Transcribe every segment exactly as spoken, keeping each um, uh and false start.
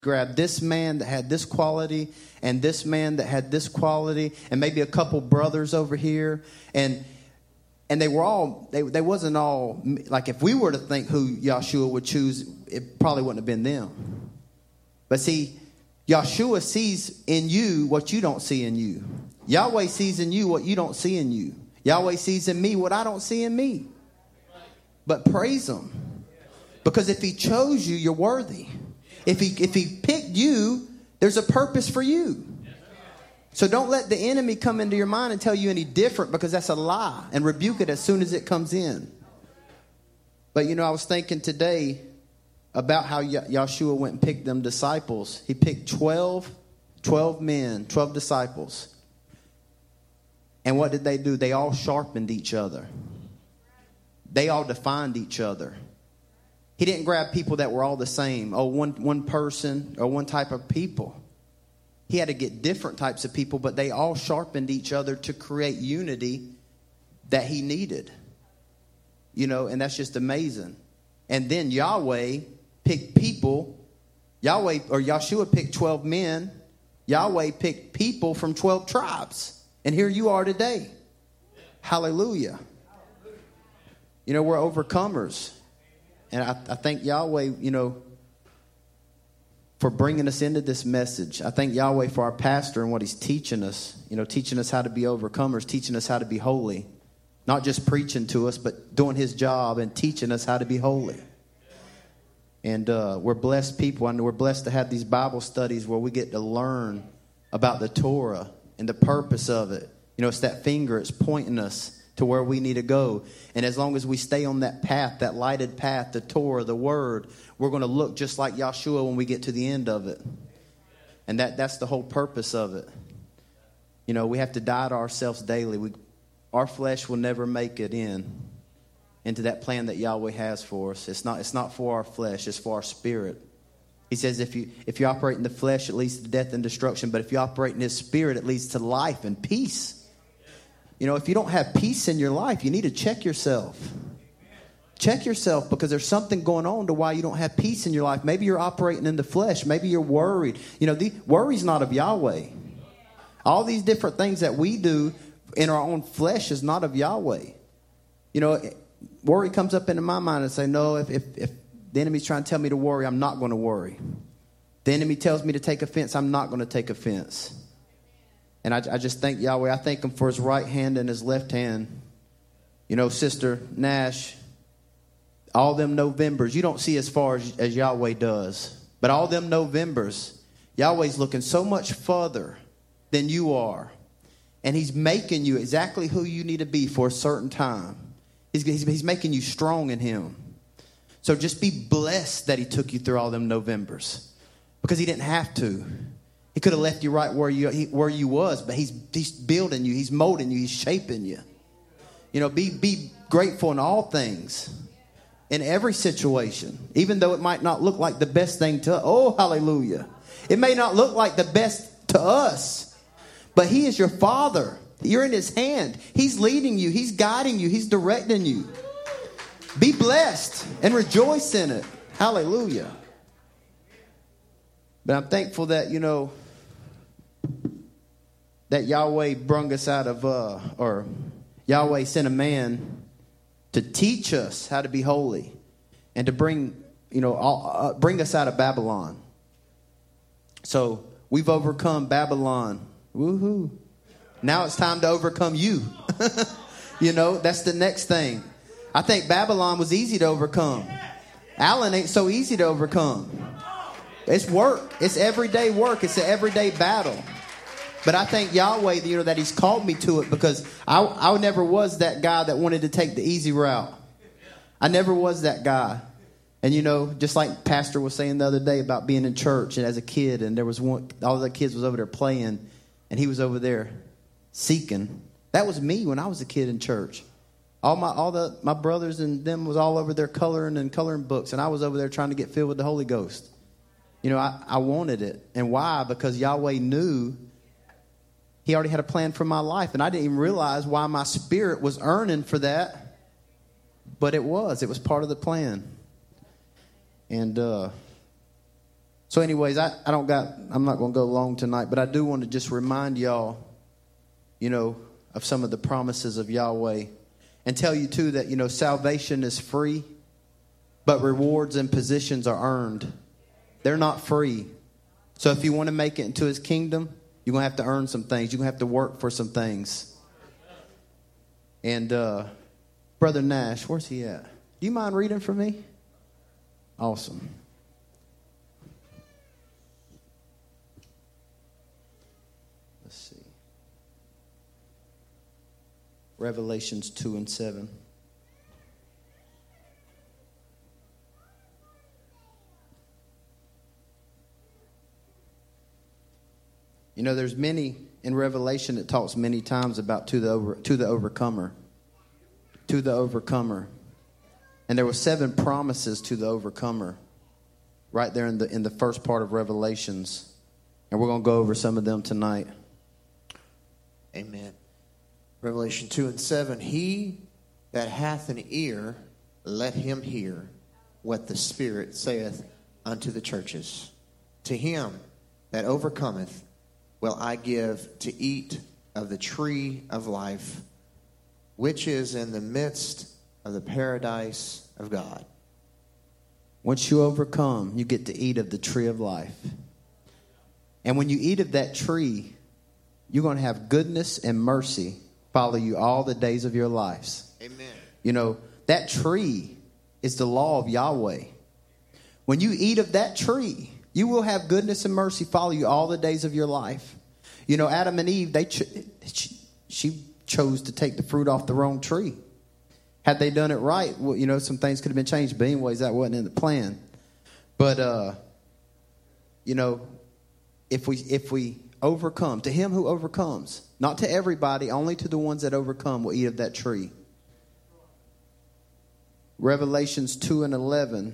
grab this man that had this quality and this man that had this quality and maybe a couple brothers over here. And and they were all, they, they wasn't all, like if we were to think who Yahshua would choose, it probably wouldn't have been them. But see, Yahshua sees in you what you don't see in you. Yahweh sees in you what you don't see in you. Yahweh sees in me what I don't see in me. But praise him. Because if he chose you, you're worthy. If he if he picked you, there's a purpose for you. So don't let the enemy come into your mind and tell you any different, because that's a lie, and rebuke it as soon as it comes in. But, you know, I was thinking today about how Yahshua went and picked them disciples. He picked twelve, twelve men, twelve disciples. And what did they do? They all sharpened each other. They all defined each other. He didn't grab people that were all the same. Oh, one, one person or one type of people. He had to get different types of people, but they all sharpened each other to create unity that he needed. You know, and that's just amazing. And then Yahweh picked people. Yahweh or Yahshua picked twelve men. Yahweh picked people from twelve tribes. And here you are today. Hallelujah. You know, we're overcomers. And I, I thank Yahweh, you know, for bringing us into this message. I thank Yahweh for our pastor and what he's teaching us. You know, teaching us how to be overcomers, teaching us how to be holy. Not just preaching to us, but doing his job and teaching us how to be holy. And uh, we're blessed people. And we're blessed to have these Bible studies where we get to learn about the Torah and the purpose of it. You know, it's that finger. It's pointing us to where we need to go. And as long as we stay on that path, that lighted path, the Torah, the Word, we're going to look just like Yahshua when we get to the end of it. And that that's the whole purpose of it. You know, we have to die to ourselves daily. We, our flesh will never make it in into that plan that Yahweh has for us. It's not it's not for our flesh, it's for our spirit. He says if you if you operate in the flesh, it leads to death and destruction. But if you operate in his spirit, it leads to life and peace. You know, if you don't have peace in your life, you need to check yourself. Check yourself, because there's something going on to why you don't have peace in your life. Maybe you're operating in the flesh. Maybe you're worried. You know, the worry's not of Yahweh. All these different things that we do in our own flesh is not of Yahweh. You know, worry comes up into my mind and say, no, if, if, if the enemy's trying to tell me to worry, I'm not going to worry. The enemy tells me to take offense, I'm not going to take offense. And I, I just thank Yahweh. I thank him for his right hand and his left hand. You know, Sister Nash, all them Novembers, you don't see as far as, as Yahweh does. But all them Novembers, Yahweh's looking so much further than you are. And he's making you exactly who you need to be for a certain time. He's, he's, he's making you strong in him. So just be blessed that he took you through all them Novembers. Because he didn't have to. He could have left you right where you he, where you was, but he's he's building you, he's molding you, he's shaping you. You know, be be grateful in all things, in every situation, even though it might not look like the best thing to. Oh, hallelujah! It may not look like the best to us, but he is your Father. You're in his hand. He's leading you. He's guiding you. He's directing you. Be blessed and rejoice in it. Hallelujah. But I'm thankful that, you know, that Yahweh brung us out of, uh, or Yahweh sent a man to teach us how to be holy and to bring, you know, all, uh, bring us out of Babylon. So we've overcome Babylon. Woohoo. Now it's time to overcome you. You know, that's the next thing. I think Babylon was easy to overcome. Allen ain't so easy to overcome. It's work. It's everyday work. It's an everyday battle. But I thank Yahweh, you know, that he's called me to it, because I, I never was that guy that wanted to take the easy route. I never was that guy. And, you know, just like Pastor was saying the other day about being in church and as a kid, and there was one, all the kids was over there playing, and he was over there seeking. That was me when I was a kid in church. All my all the my brothers and them was all over there coloring and coloring books, and I was over there trying to get filled with the Holy Ghost. You know, I, I wanted it. And why? Because Yahweh knew he already had a plan for my life. And I didn't even realize why my spirit was earning for that. But it was. It was part of the plan. And uh, So anyways, I, I don't got, I'm not going to go long tonight, but I do want to just remind y'all, you know, of some of the promises of Yahweh. And tell you too that, you know, salvation is free, but rewards and positions are earned. They're not free. So if you want to make it into his kingdom, you're going to have to earn some things. You're going to have to work for some things. And uh, Brother Nash, where's he at? Do you mind reading for me? Awesome. Let's see. Revelations two and seven. You know, there's many in Revelation that talks many times about to the over, to the overcomer, to the overcomer, and there were seven promises to the overcomer, right there in the in the first part of Revelations, and we're going to go over some of them tonight. Amen. Revelation two and seven. He that hath an ear, let him hear what the Spirit saith unto the churches. To him that overcometh will I give to eat of the tree of life, which is in the midst of the paradise of God. Once you overcome, you get to eat of the tree of life. And when you eat of that tree, you're going to have goodness and mercy follow you all the days of your lives. Amen. You know, that tree is the law of Yahweh. When you eat of that tree, you will have goodness and mercy follow you all the days of your life. You know, Adam and Eve, they ch- she, she chose to take the fruit off the wrong tree. Had they done it right, well, you know, some things could have been changed. But anyways, that wasn't in the plan. But, uh, you know, if we if we overcome, to him who overcomes, not to everybody, only to the ones that overcome will eat of that tree. Revelations two and eleven.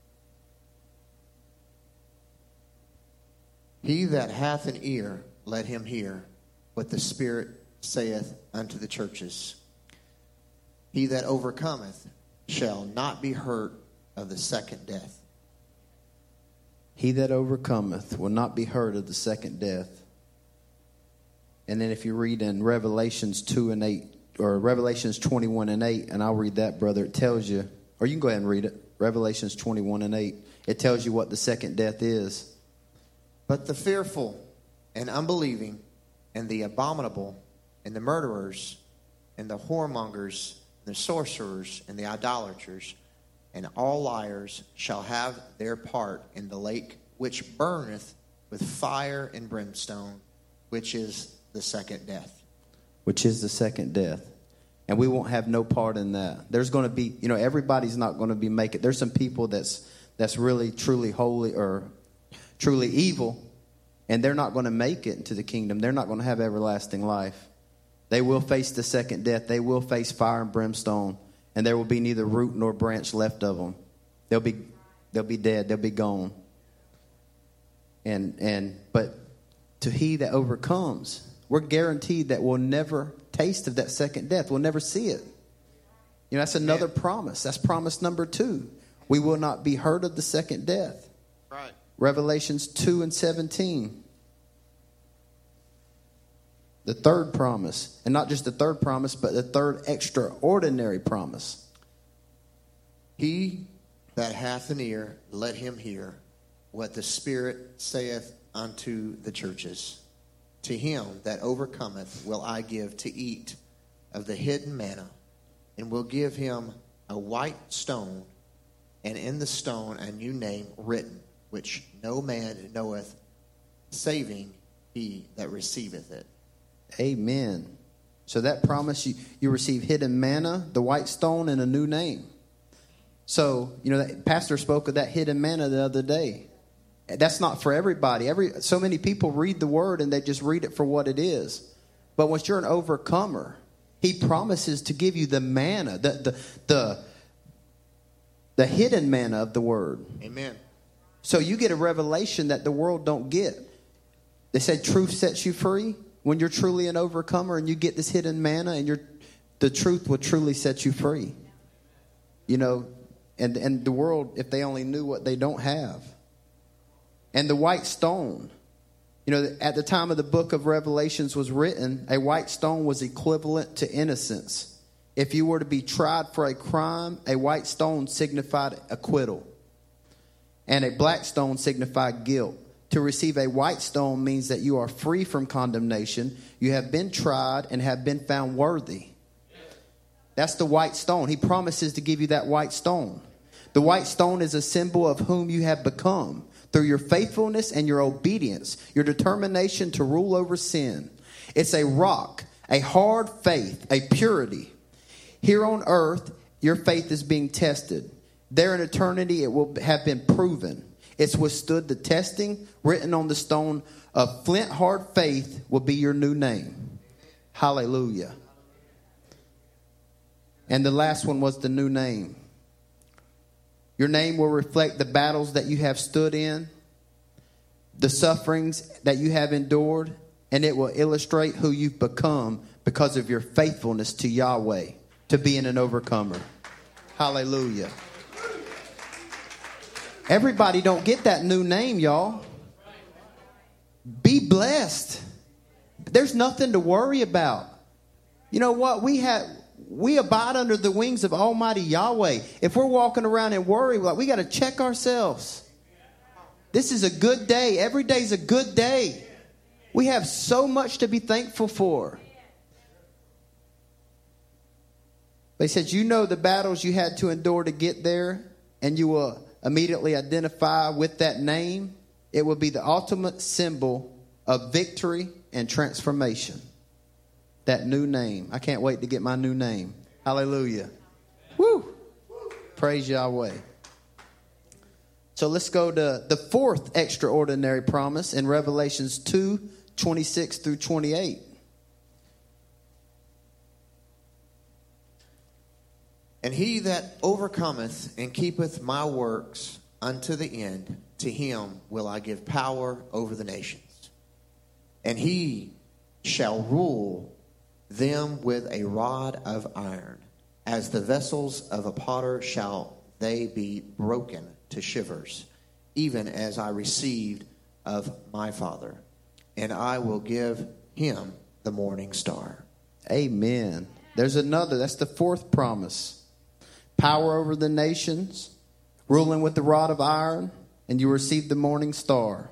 He that hath an ear, let him hear what the Spirit saith unto the churches. He that overcometh shall not be hurt of the second death. He that overcometh will not be hurt of the second death. And then if you read in Revelations two and eight, or Revelations twenty-one and eight, and I'll read that, brother, it tells you, or you can go ahead and read it, Revelations twenty-one and eight, it tells you what the second death is. But the fearful and unbelieving and the abominable and the murderers and the whoremongers and the sorcerers and the idolaters and all liars shall have their part in the lake which burneth with fire and brimstone, which is the second death. Which is the second death. And we won't have no part in that. There's going to be, you know, everybody's not going to be making. There's some people that's that's really, truly holy or truly evil, and they're not going to make it into the kingdom. They're not going to have everlasting life. They will face the second death. They will face fire and brimstone, and there will be neither root nor branch left of them. They'll be they'll be dead. They'll be gone. And and but to he that overcomes, we're guaranteed that we'll never taste of that second death. We'll never see it. You know, that's another yeah. promise. That's promise number two. We will not be hurt of the second death. Right. Revelations two and seventeen. The third promise. And not just the third promise, but the third extraordinary promise. He that hath an ear, let him hear what the Spirit saith unto the churches. To him that overcometh will I give to eat of the hidden manna, and will give him a white stone, and in the stone a new name written, which no man knoweth, saving he that receiveth it. Amen. So that promise, you, you receive hidden manna, the white stone, and a new name. So, you know, that pastor spoke of that hidden manna the other day. That's not for everybody. Every so many people read the word and they just read it for what it is. But once you're an overcomer, he promises to give you the manna, the the the, the hidden manna of the word. Amen. So you get a revelation that the world don't get. They said truth sets you free. When you're truly an overcomer and you get this hidden manna, and you're, the truth will truly set you free. You know, and, and the world, if they only knew what they don't have. And the white stone, you know, at the time of the book of Revelations was written, a white stone was equivalent to innocence. If you were to be tried for a crime, a white stone signified acquittal, and a black stone signified guilt. To receive a white stone means that you are free from condemnation. You have been tried and have been found worthy. That's the white stone. He promises to give you that white stone. The white stone is a symbol of whom you have become through your faithfulness and your obedience, your determination to rule over sin. It's a rock, a hard faith, a purity. Here on earth, your faith is being tested. There in eternity, it will have been proven. It's withstood the testing. Written on the stone of flint hard faith will be your new name. Hallelujah. And the last one was the new name. Your name will reflect the battles that you have stood in, the sufferings that you have endured, and it will illustrate who you've become because of your faithfulness to Yahweh, to being an overcomer. Hallelujah. Everybody don't get that new name, y'all. Be blessed. There's nothing to worry about. You know what? We have we abide under the wings of Almighty Yahweh. If we're walking around and worry, like, we got to check ourselves. This is a good day. Every day's a good day. We have so much to be thankful for. They said, you know the battles you had to endure to get there, and you will immediately identify with that name. It will be the ultimate symbol of victory and transformation. That new name. I can't wait to get my new name. Hallelujah. Woo. Praise Yahweh. So let's go to the fourth extraordinary promise in Revelations two, twenty-six through twenty-eight. And he that overcometh and keepeth my works unto the end, to him will I give power over the nations. And he shall rule them with a rod of iron. As the vessels of a potter shall they be broken to shivers, even as I received of my Father. And I will give him the morning star. Amen. There's another. That's the fourth promise. Power over the nations, ruling with the rod of iron, and you receive the morning star.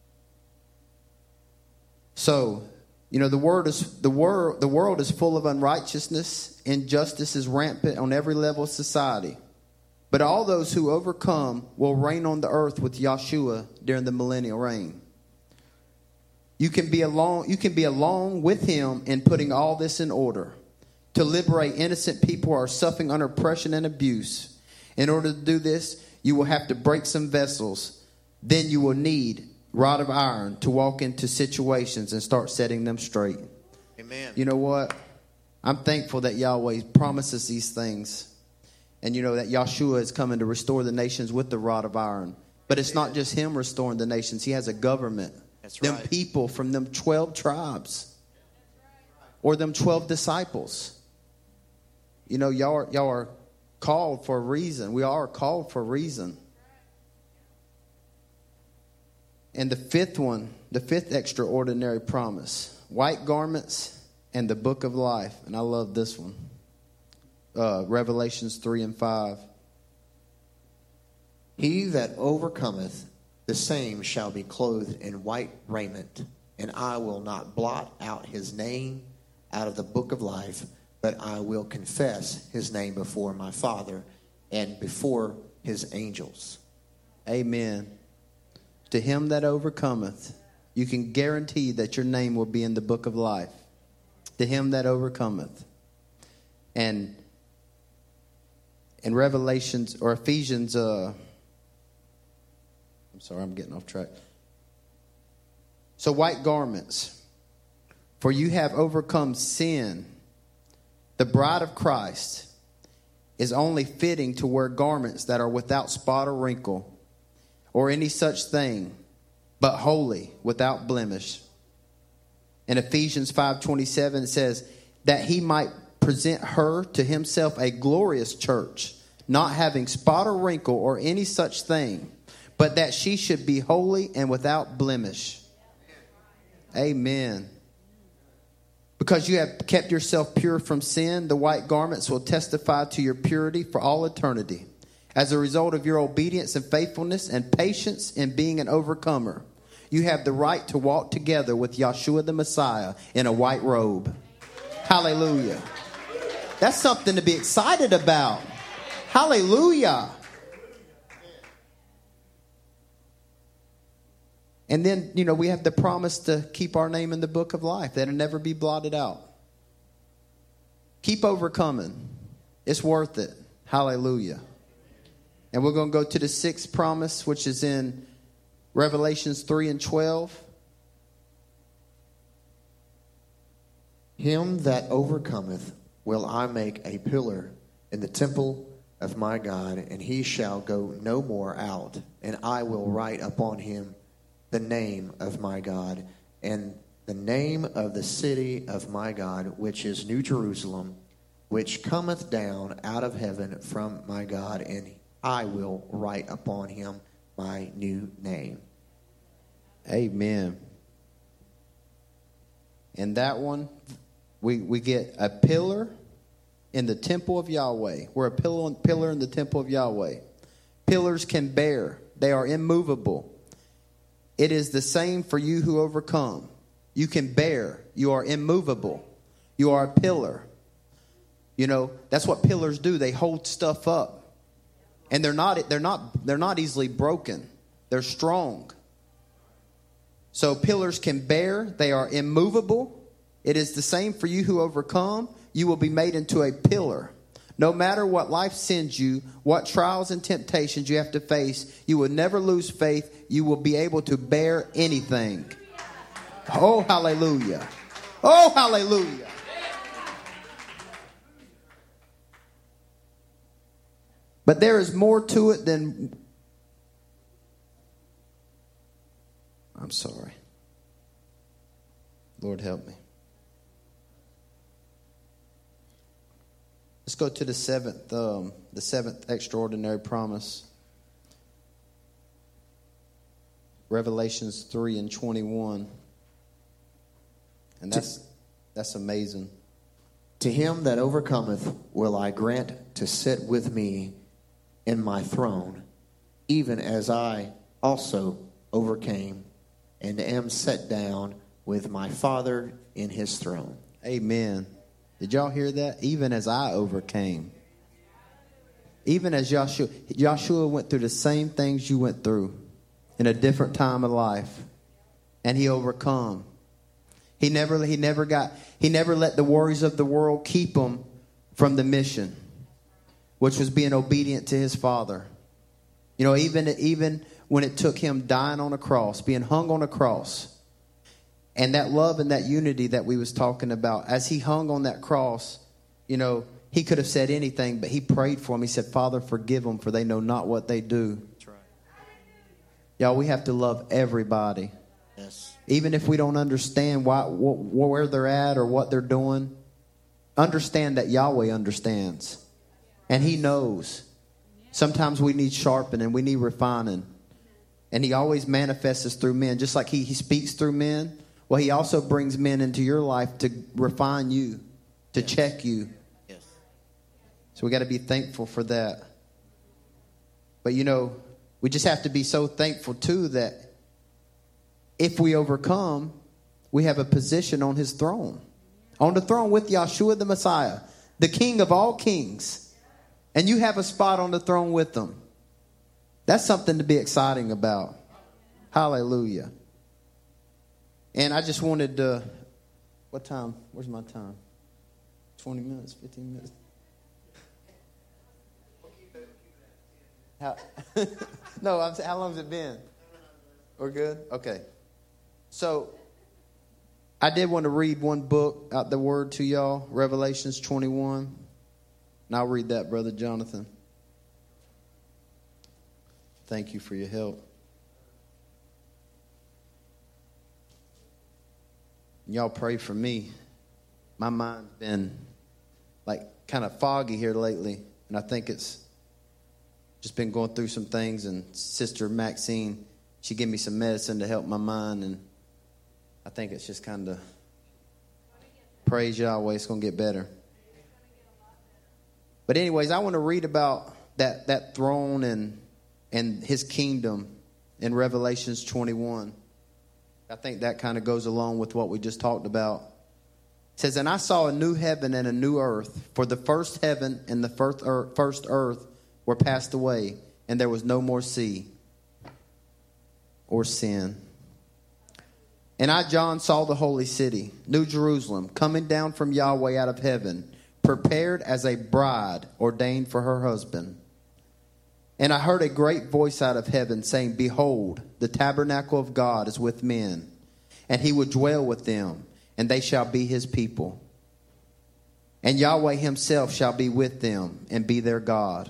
So, you know, the word is the world the world is full of unrighteousness. Injustice is rampant on every level of society. But all those who overcome will reign on the earth with Yahshua during the millennial reign. You can be along you can be along with him in putting all this in order. To liberate innocent people who are suffering under oppression and abuse. In order to do this, you will have to break some vessels. Then you will need rod of iron to walk into situations and start setting them straight. Amen. You know what? I'm thankful that Yahweh promises these things. And you know that Yahshua is coming to restore the nations with the rod of iron. But it's not just him restoring the nations. He has a government. That's them right. people from them twelve tribes. Or them twelve disciples. You know, y'all are, y'all are called for a reason. We are called for a reason. And the fifth one, the fifth extraordinary promise, white garments and the book of life. And I love this one. Uh, Revelations three and five. He that overcometh, the same shall be clothed in white raiment, and I will not blot out his name out of the book of life, but I will confess his name before my Father and before his angels. Amen. To him that overcometh, you can guarantee that your name will be in the book of life. To him that overcometh. And in Revelations or Ephesians, uh, I'm sorry, I'm getting off track. So white garments, for you have overcome sin. The bride of Christ is only fitting to wear garments that are without spot or wrinkle or any such thing, but holy, without blemish. In Ephesians five twenty-seven, it says that he might present her to himself a glorious church, not having spot or wrinkle or any such thing, but that she should be holy and without blemish. Amen. Because you have kept yourself pure from sin, the white garments will testify to your purity for all eternity. As a result of your obedience and faithfulness and patience in being an overcomer, you have the right to walk together with Yeshua the Messiah in a white robe. Hallelujah. That's something to be excited about. Hallelujah. And then, you know, we have the promise to keep our name in the book of life. That'll never be blotted out. Keep overcoming. It's worth it. Hallelujah. And we're going to go to the sixth promise, which is in Revelations three and twelve. Him that overcometh will I make a pillar in the temple of my God, and he shall go no more out. And I will write upon him the name of my God, and the name of the city of my God, which is New Jerusalem, which cometh down out of heaven from my God, and I will write upon him my new name. Amen. And that one, we, we get a pillar in the temple of Yahweh. We're a pillar, pillar in the temple of Yahweh. Pillars can bear. They are immovable. It is the same for you who overcome. You can bear. You are immovable. You are a pillar. You know, that's what pillars do. They hold stuff up. And they're not they're not they're not easily broken. They're strong. So pillars can bear. They are immovable. It is the same for you who overcome. You will be made into a pillar. No matter what life sends you, what trials and temptations you have to face, you will never lose faith. You will be able to bear anything. Oh, hallelujah. Oh, hallelujah. But there is more to it than... I'm sorry. Lord, help me. Let's go to the seventh, um, the seventh extraordinary promise. Revelations three and twenty-one. And that's that's amazing. To him that overcometh will I grant to sit with me in my throne, even as I also overcame and am set down with my Father in his throne. Amen. Did y'all hear that? Even as I overcame. Even as Joshua, Joshua went through the same things you went through in a different time of life. And he overcome. He never, he never got, he never let the worries of the world keep him from the mission, which was being obedient to his Father. You know, even, even when it took him dying on a cross, being hung on a cross, and that love and that unity that we was talking about, as he hung on that cross, you know, he could have said anything, but he prayed for him. He said, Father, forgive them, for they know not what they do. That's right. Y'all, we have to love everybody. Yes. Even if we don't understand why, wh- where they're at or what they're doing, understand that Yahweh understands. And he knows. Sometimes we need sharpening. We need refining. And he always manifests us through men. Just like he, he speaks through men. Well, he also brings men into your life to refine you, to yes. check you. Yes. So we got to be thankful for that. But, you know, we just have to be so thankful, too, that if we overcome, we have a position on his throne. On the throne with Yeshua the Messiah, the King of all kings. And you have a spot on the throne with him. That's something to be exciting about. Hallelujah. And I just wanted to, what time? Where's my time? twenty minutes, fifteen minutes. How, no, I'm saying, how long has it been? We're good? Okay. So, I did want to read one book out the word to y'all, Revelations twenty-one. And I'll read that, Brother Jonathan. Thank you for your help. Y'all pray for me. My mind's been like kind of foggy here lately. And I think it's just been going through some things, and Sister Maxine, she gave me some medicine to help my mind, and I think it's just kind of, praise Yahweh, it's going to get better. But anyways, I want to read about that, that throne and and his kingdom in Revelations twenty-one. I think that kind of goes along with what we just talked about. It says, and I saw a new heaven and a new earth, for the first heaven and the first earth, first earth were passed away, and there was no more sea or sin. And I, John, saw the holy city, New Jerusalem, coming down from Yahweh out of heaven, prepared as a bride ordained for her husband. And I heard a great voice out of heaven saying, behold, the tabernacle of God is with men, and he will dwell with them, and they shall be his people. And Yahweh himself shall be with them and be their God.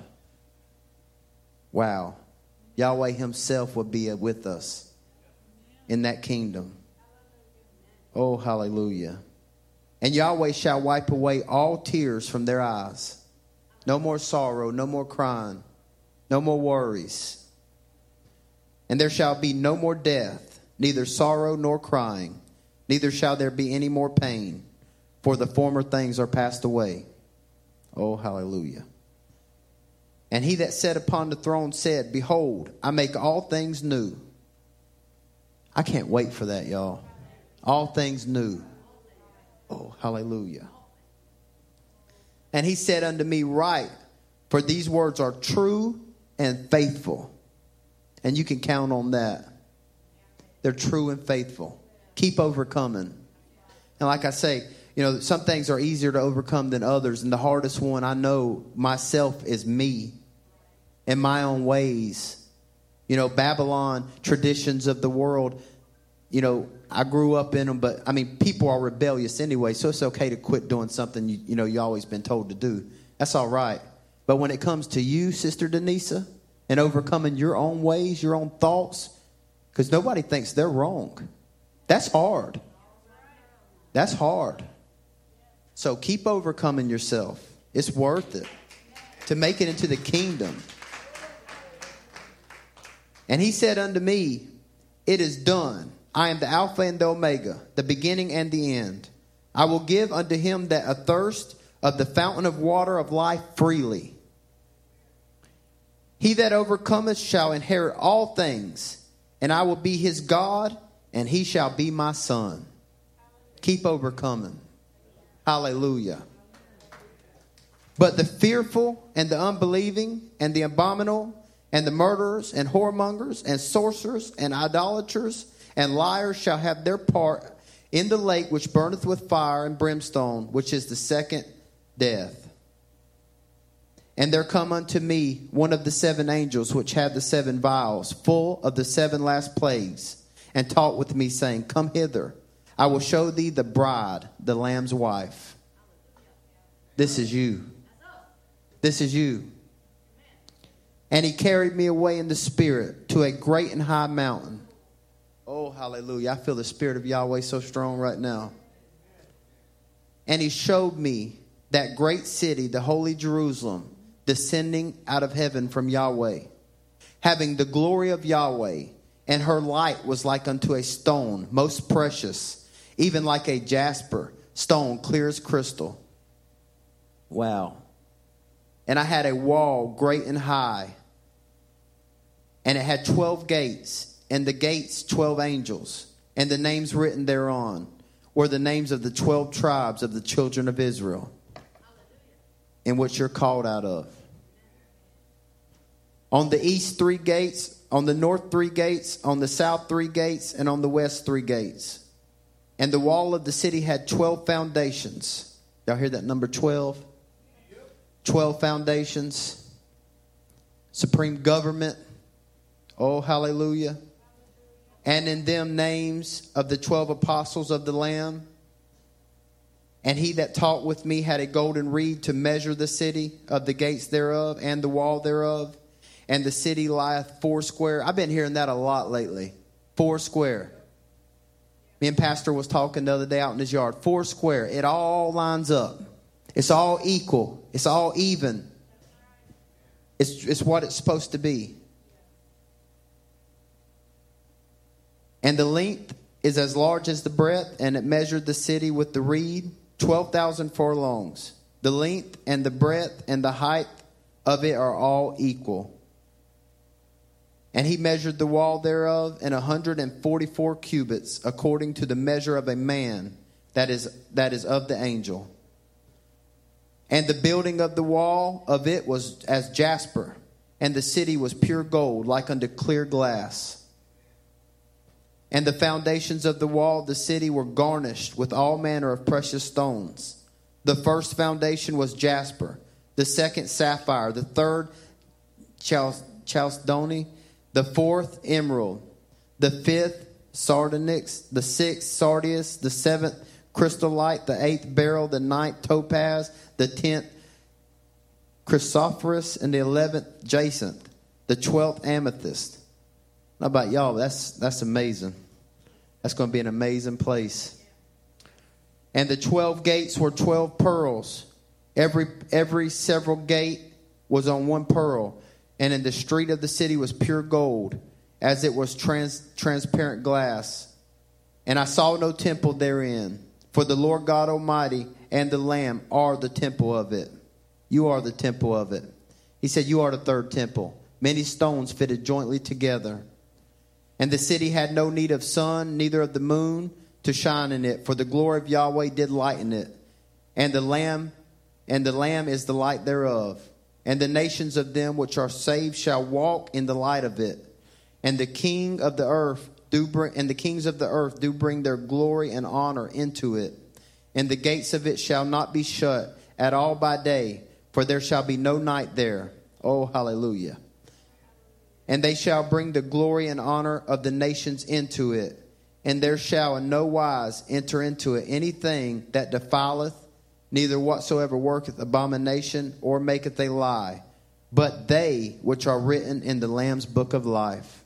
Wow. Yahweh himself will be with us in that kingdom. Oh, hallelujah. And Yahweh shall wipe away all tears from their eyes. No more sorrow, no more crying, no more worries. And there shall be no more death, neither sorrow nor crying, neither shall there be any more pain, for the former things are passed away. Oh, hallelujah. And he that sat upon the throne said, behold, I make all things new. I can't wait for that, y'all. All things new. Oh, hallelujah. And he said unto me, write, for these words are true and faithful. And you can count on that. They're true and faithful. Keep overcoming. And like I say, you know, some things are easier to overcome than others. And the hardest one, I know myself, is me and my own ways. You know, Babylon, traditions of the world, you know, I grew up in them. But, I mean, people are rebellious anyway. So it's okay to quit doing something, you, you know, you always been told to do. That's all right. But when it comes to you, Sister Denisa, and overcoming your own ways, your own thoughts, because nobody thinks they're wrong. That's hard. That's hard. So keep overcoming yourself. It's worth it to make it into the kingdom. And he said unto me, it is done. I am the Alpha and the Omega, the beginning and the end. I will give unto him that athirst of the fountain of water of life freely. He that overcometh shall inherit all things, and I will be his God, and he shall be my son. Keep overcoming. Hallelujah. But the fearful and the unbelieving and the abominable and the murderers and whoremongers and sorcerers and idolaters and liars shall have their part in the lake which burneth with fire and brimstone, which is the second death. And there come unto me one of the seven angels which had the seven vials, full of the seven last plagues, and talked with me, saying, come hither. I will show thee the bride, the Lamb's wife. This is you. This is you. And he carried me away in the spirit to a great and high mountain. Oh, hallelujah. I feel the spirit of Yahweh so strong right now. And he showed me that great city, the holy Jerusalem, descending out of heaven from Yahweh, having the glory of Yahweh, and her light was like unto a stone, most precious, even like a jasper stone, clear as crystal. Wow. And I had a wall great and high, and it had twelve gates, and the gates twelve angels, and the names written thereon were the names of the twelve tribes of the children of Israel, in which you're called out of. On the east three gates, on the north three gates, on the south three gates, and on the west three gates. And the wall of the city had twelve foundations. Y'all hear that number twelve? Twelve foundations. Supreme government. Oh, hallelujah. And in them names of the twelve apostles of the Lamb. And he that talked with me had a golden reed to measure the city of the gates thereof and the wall thereof. And the city lieth foursquare. I've been hearing that a lot lately. Foursquare. Me and Pastor was talking the other day out in his yard. Foursquare. It all lines up. It's all equal. It's all even. It's, it's what it's supposed to be. And the length is as large as the breadth, and it measured the city with the reed, twelve thousand furlongs. The length and the breadth and the height of it are all equal. And he measured the wall thereof in a hundred and forty-four cubits, according to the measure of a man that is that is of the angel. And the building of the wall of it was as jasper, and the city was pure gold, like unto clear glass. And the foundations of the wall of the city were garnished with all manner of precious stones. The first foundation was jasper, the second sapphire, the third chalcedony, the fourth emerald, the fifth sardonyx, the sixth sardius, the seventh crystolite, the eighth beryl, the ninth topaz, the tenth chrysoprase, and the eleventh jacinth, the twelfth amethyst. How about y'all? That's that's amazing. That's going to be an amazing place. And the twelve gates were twelve pearls. Every every several gate was on one pearl. And in the street of the city was pure gold, as it was trans, transparent glass. And I saw no temple therein, for the Lord God Almighty and the Lamb are the temple of it. You are the temple of it. He said, you are the third temple. Many stones fitted jointly together. And the city had no need of sun, neither of the moon to shine in it, for the glory of Yahweh did lighten it. And the Lamb, and the Lamb is the light thereof. And the nations of them which are saved shall walk in the light of it. And the king of the earth do bring, and the kings of the earth do bring their glory and honor into it. And the gates of it shall not be shut at all by day, for there shall be no night there. Oh, hallelujah. And they shall bring the glory and honor of the nations into it. And there shall in no wise enter into it anything that defileth, neither whatsoever worketh abomination or maketh a lie, but they which are written in the Lamb's book of life.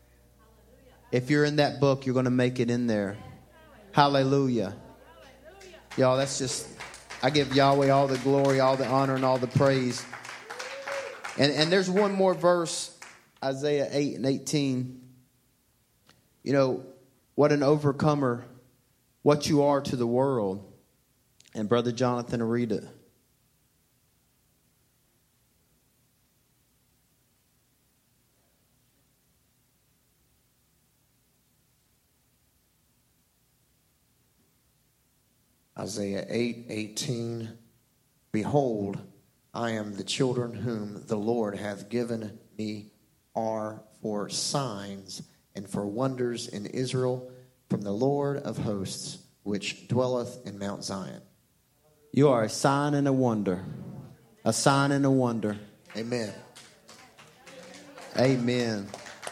If you're in that book, you're going to make it in there. Hallelujah. Y'all, that's just, I give Yahweh all the glory, all the honor, and all the praise. And, and there's one more verse, Isaiah eight and eighteen. You know, what an overcomer, what you are to the world. And Brother Jonathan will read it. Isaiah eight eighteen. Behold, I am the children whom the Lord hath given me are for signs and for wonders in Israel from the Lord of hosts, which dwelleth in Mount Zion. You are a sign and a wonder. A sign and a wonder. Amen. Amen.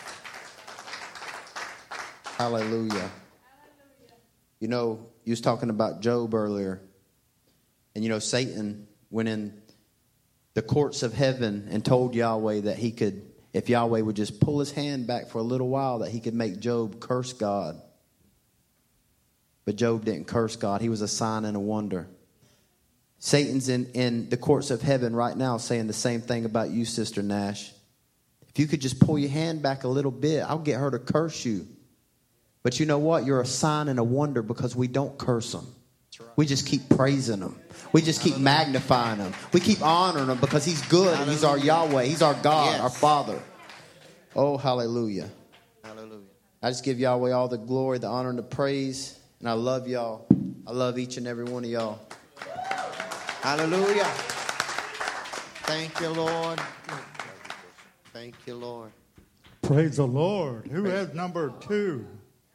Hallelujah. You know, you was talking about Job earlier. And you know, Satan went in the courts of heaven and told Yahweh that he could, if Yahweh would just pull his hand back for a little while, that he could make Job curse God. But Job didn't curse God. He was a sign and a wonder. Satan's in, in the courts of heaven right now saying the same thing about you, Sister Nash. If you could just pull your hand back a little bit, I'll get her to curse you. But you know what? You're a sign and a wonder because we don't curse them. Right. We just keep praising him. We just keep magnifying him. We keep honoring him because he's good and he's our Yahweh. He's our God, yes. Our Father. Oh, hallelujah. Hallelujah. I just give Yahweh all the glory, the honor, and the praise. And I love y'all. I love each and every one of y'all. Hallelujah. Thank you, Lord. Thank you, Lord. Praise the Lord. Who has number two?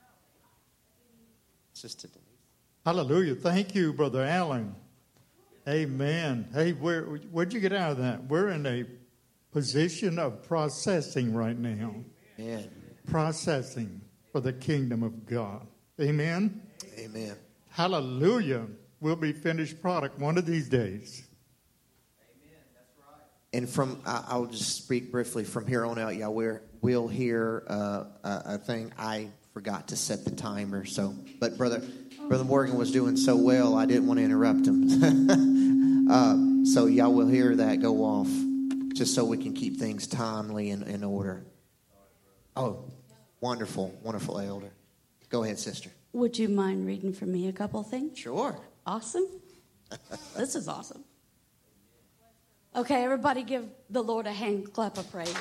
Sister Denise. Hallelujah. Thank you, Brother Allen. Amen. Hey, where, where'd you get out of that? We're in a position of processing right now. Amen. Processing for the kingdom of God. Amen. Amen. Hallelujah. We'll be finished product one of these days. Amen. That's right. And from, I, I'll just speak briefly from here on out. Yeah, we're, we'll hear uh, a, a thing. I forgot to set the timer. So, but brother, brother Morgan was doing so well, I didn't want to interrupt him. uh, so y'all will hear that go off just so we can keep things timely and in order. Oh, wonderful, wonderful elder. Go ahead, sister. Would you mind reading for me a couple things? Sure. Awesome. This is awesome. Okay, everybody give the Lord a hand clap of praise.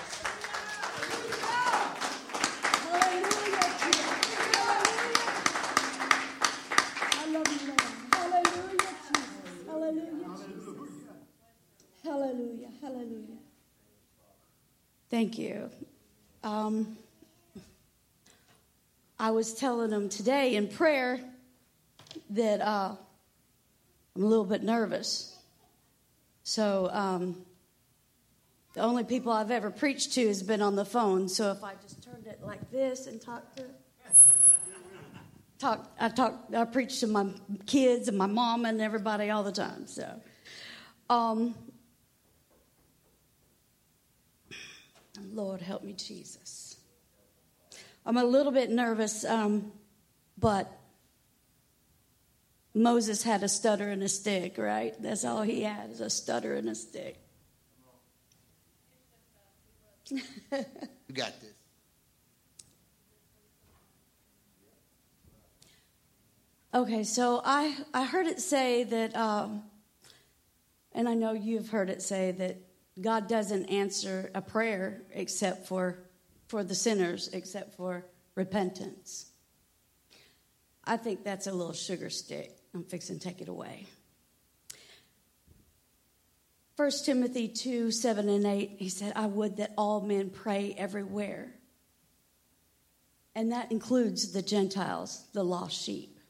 Hallelujah, hallelujah. Thank you. Um, I was telling them today in prayer that uh, I'm a little bit nervous. So um, the only people I've ever preached to has been on the phone. So if I just turned it like this and talked to, talk, I talk, I preach to my kids and my mom and everybody all the time. So. Um, Lord, help me, Jesus. I'm a little bit nervous, um, but Moses had a stutter and a stick, right? That's all he had, is a stutter and a stick. You got this. Okay, so I, I heard it say that, um, and I know you've heard it say that God doesn't answer a prayer except for for the sinners, except for repentance. I think that's a little sugar stick. I'm fixing to take it away. First Timothy two, seven and eight, he said, I would that all men pray everywhere. And that includes the Gentiles, the lost sheep.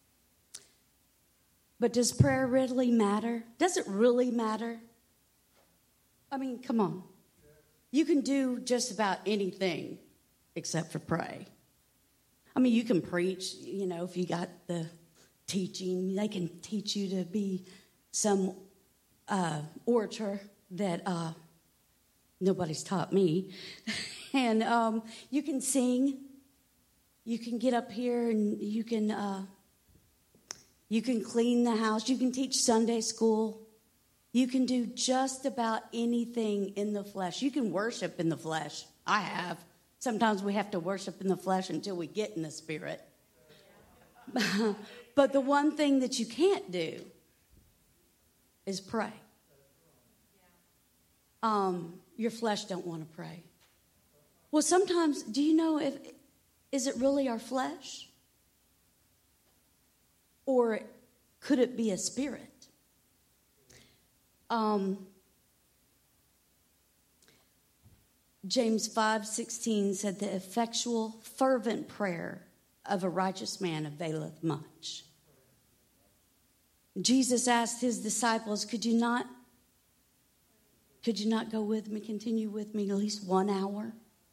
But does prayer really matter? Does it really matter? I mean, come on. You can do just about anything except for pray. I mean, you can preach, you know, if you got the teaching. They can teach you to be some uh, orator that uh, nobody's taught me. and um, you can sing. You can get up here and you can, uh, you can clean the house. You can teach Sunday school. You can do just about anything in the flesh. You can worship in the flesh. I have. Sometimes we have to worship in the flesh until we get in the spirit. But the one thing that you can't do is pray. Um, your flesh don't want to pray. Well, sometimes, do you know if is it really our flesh? Or could it be a spirit? Um, James five sixteen said, the effectual, fervent prayer of a righteous man availeth much. Jesus asked his disciples, could you not, could you not go with me, continue with me at least one hour?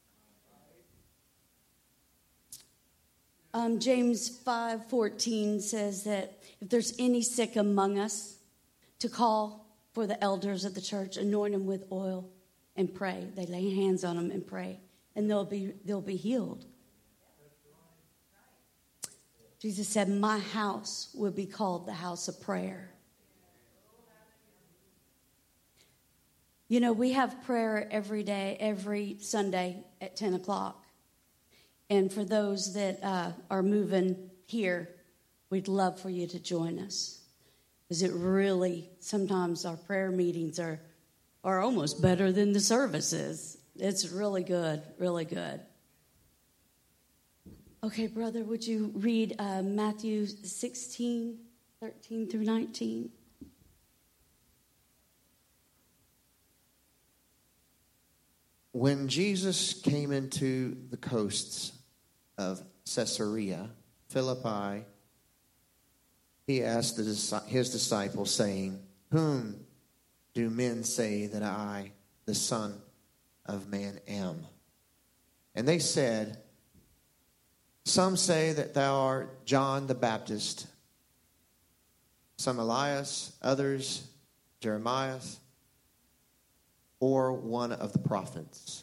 Um, James five fourteen says that if there's any sick among us, to call for the elders of the church, anoint them with oil and pray. They lay hands on them and pray, and they'll be they'll be healed. Jesus said, my house will be called the house of prayer. You know, we have prayer every day, every Sunday at ten o'clock. And for those that uh, are moving here, we'd love for you to join us. Because it really, sometimes our prayer meetings are, are almost better than the services. It's really good, really good. Okay, brother, would you read uh, Matthew sixteen, thirteen through nineteen? When Jesus came into the coasts of Caesarea Philippi, he asked the, his disciples, saying, whom do men say that I, the Son of Man, am? And they said, some say that thou art John the Baptist, some Elias, others Jeremiah, or one of the prophets.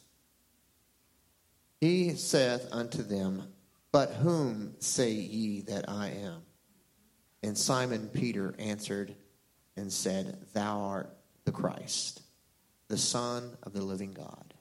He saith unto them, but whom say ye that I am? And Simon Peter answered and said, thou art the Christ, the Son of the living God.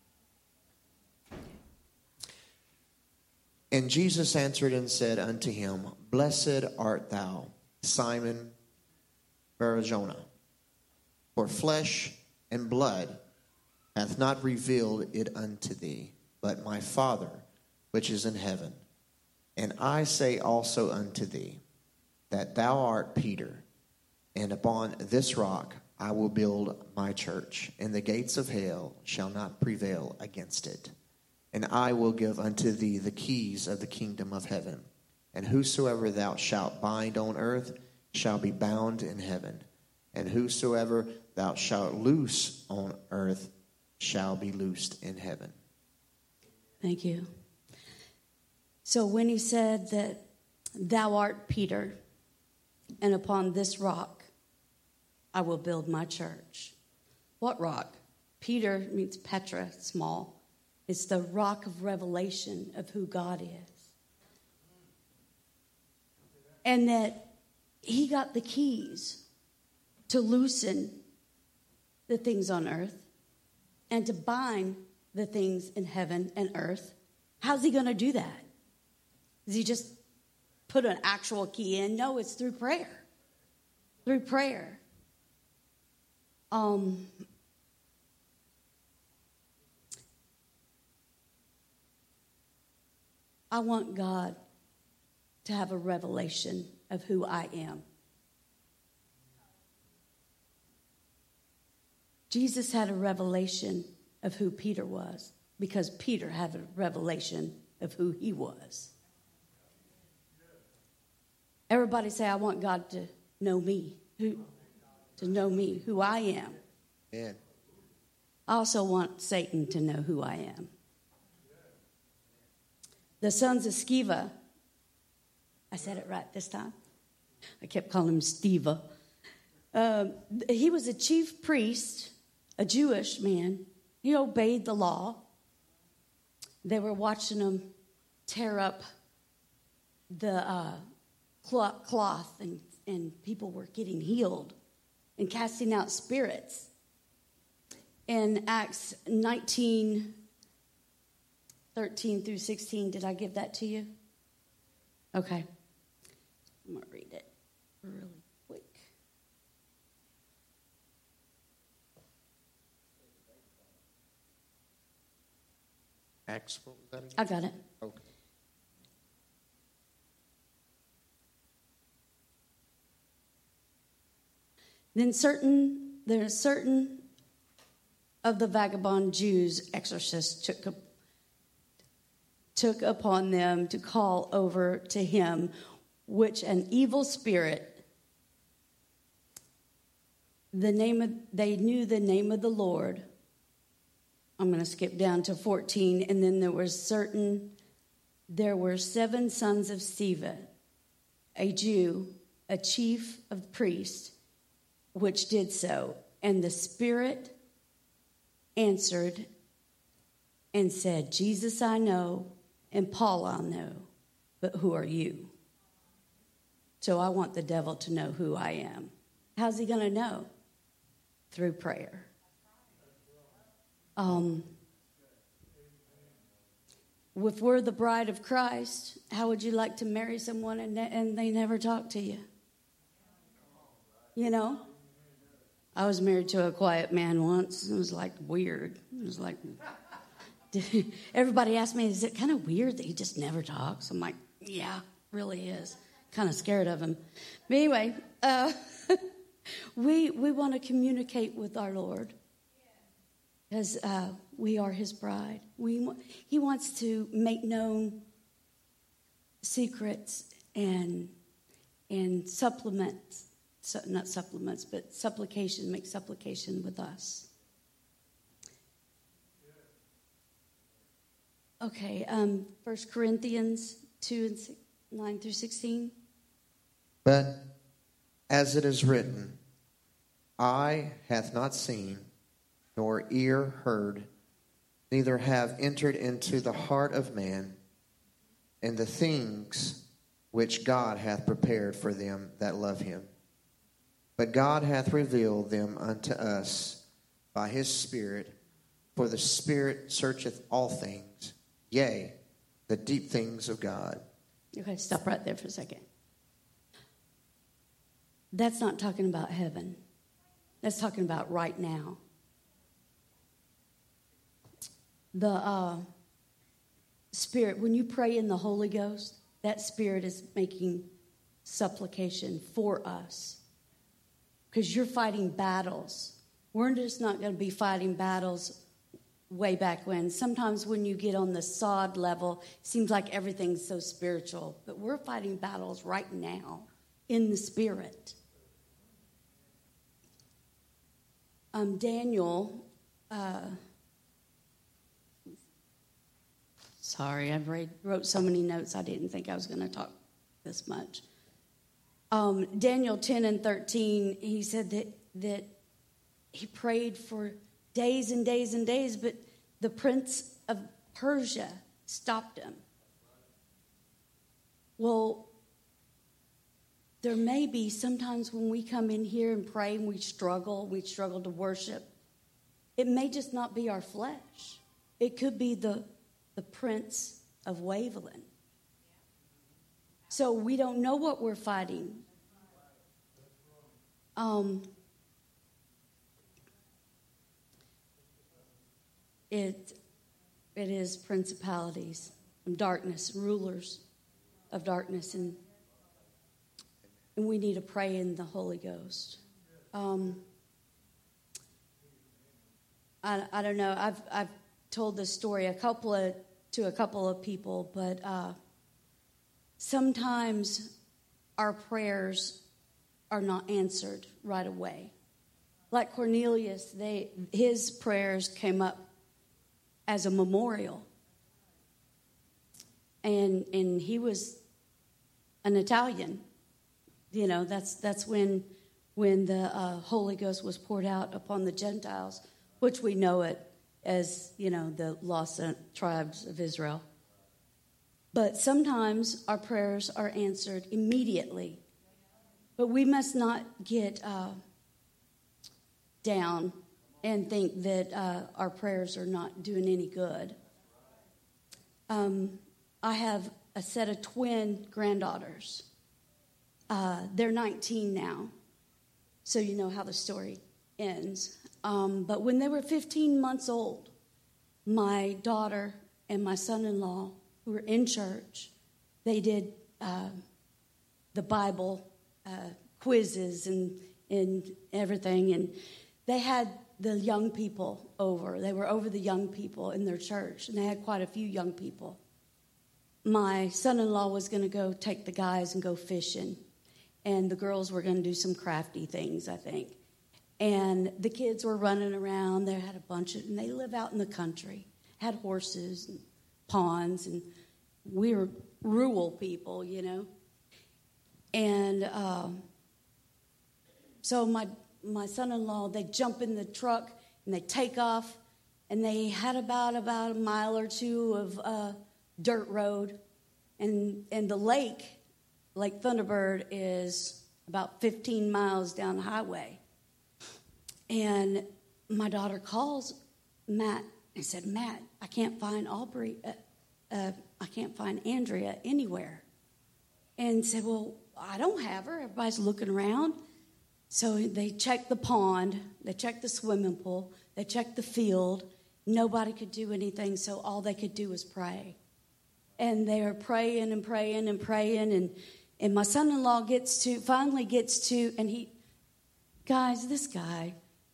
And Jesus answered and said unto him, Blessed art thou, Simon Bar-Jonah, for flesh and blood hath not revealed it unto thee, but my Father which is in heaven. And I say also unto thee, that thou art Peter, and upon this rock I will build my church, and the gates of hell shall not prevail against it. And I will give unto thee the keys of the kingdom of heaven. And whosoever thou shalt bind on earth shall be bound in heaven. And whosoever thou shalt loose on earth shall be loosed in heaven. Thank you. So when he said that thou art Peter, and upon this rock I will build my church. What rock? Peter means Petra, small. It's the rock of revelation of who God is. And that he got the keys to loosen the things on earth and to bind the things in heaven and earth. How's he going to do that? Does he just put an actual key in? No, it's through prayer. Through prayer. Um, I want God to have a revelation of who I am. Jesus had a revelation of who Peter was because Peter had a revelation of who he was. Everybody say, I want God to know me, who, to know me, who I am. Yeah. I also want Satan to know who I am. The sons of Sceva, I said it right this time. I kept calling him Steva. Um, he was a chief priest, a Jewish man. He obeyed the law. They were watching him tear up the uh, cloth, and, and people were getting healed and casting out spirits. In Acts nineteen, thirteen through sixteen, did I give that to you? Okay. I'm going to read it really quick. Acts, what was that again? I got it. Okay. Then certain, there are certain of the vagabond Jews, exorcists, took, took upon them to call over to him, which an evil spirit, the name of, they knew the name of the Lord. I'm going to skip down to fourteen, and then there were certain, there were seven sons of Sceva, a Jew, a chief of priests, which did so. And the Spirit answered and said, Jesus I know, and Paul I know, but who are you? So I want the devil to know who I am. How's he going to know? Through prayer. Um, if we're the bride of Christ, how would you like to marry someone and, ne- and they never talk to you? You know? I was married to a quiet man once. It was like weird. It was like, everybody asked me, is it kind of weird that he just never talks? I'm like, yeah, really is. Kind of scared of him. But anyway, uh, we we want to communicate with our Lord because uh, we are his bride. We He wants to make known secrets and and supplements. So, not supplements, but supplication, make supplication with us. Okay, um, First Corinthians two and six, nine through sixteen. But as it is written, eye hath not seen, nor ear heard, neither have entered into the heart of man, and the things which God hath prepared for them that love him. But God hath revealed them unto us by his Spirit, for the Spirit searcheth all things, yea, the deep things of God. Okay, stop right there for a second. That's not talking about heaven. That's talking about right now. The uh, Spirit, when you pray in the Holy Ghost, that Spirit is making supplication for us. Because you're fighting battles. We're just not going to be fighting battles way back when. Sometimes when you get on the sod level, it seems like everything's so spiritual. But we're fighting battles right now in the Spirit. Um, Daniel, uh, sorry, I wrote so many notes I didn't think I was going to talk this much. Um, Daniel ten and thirteen, he said that, that he prayed for days and days and days, but the prince of Persia stopped him. Well, there may be sometimes when we come in here and pray and we struggle, we struggle to worship, it may just not be our flesh. It could be the, the prince of Waveland. So we don't know what we're fighting. Um, it it is principalities of darkness, rulers of darkness, and and we need to pray in the Holy Ghost. Um, I I don't know. I've I've told this story a couple of to a couple of people, but. Uh, Sometimes our prayers are not answered right away. Like Cornelius, they his prayers came up as a memorial. And and he was an Italian. You know, that's that's when when the uh, Holy Ghost was poured out upon the Gentiles, which we know it as, you know, the lost tribes of Israel. But sometimes our prayers are answered immediately. But we must not get uh, down and think that uh, our prayers are not doing any good. Um, I have a set of twin granddaughters. Uh, they're nineteen now, so you know how the story ends. Um, but when they were fifteen months old, my daughter and my son-in-law who were in church, they did uh, the Bible uh, quizzes and, and everything. And they had the young people over. They were over the young people in their church. And they had quite a few young people. My son-in-law was going to go take the guys and go fishing. And the girls were going to do some crafty things, I think. And the kids were running around. They had a bunch of, and they live out in the country, had horses and ponds, and we were rural people, you know. And um, so my my son-in-law, they jump in the truck and they take off, and they had about about a mile or two of uh, dirt road, and and the lake, Lake Thunderbird, is about fifteen miles down the highway. And my daughter calls Matt and said, Matt, I can't find Aubrey, uh, uh, I can't find Andrea anywhere. And said, well, I don't have her. Everybody's looking around. So they checked the pond, they checked the swimming pool, they checked the field. Nobody could do anything, so all they could do was pray. And they were praying and praying and praying, and, and my son-in-law gets to, finally gets to, and he, guys, this guy,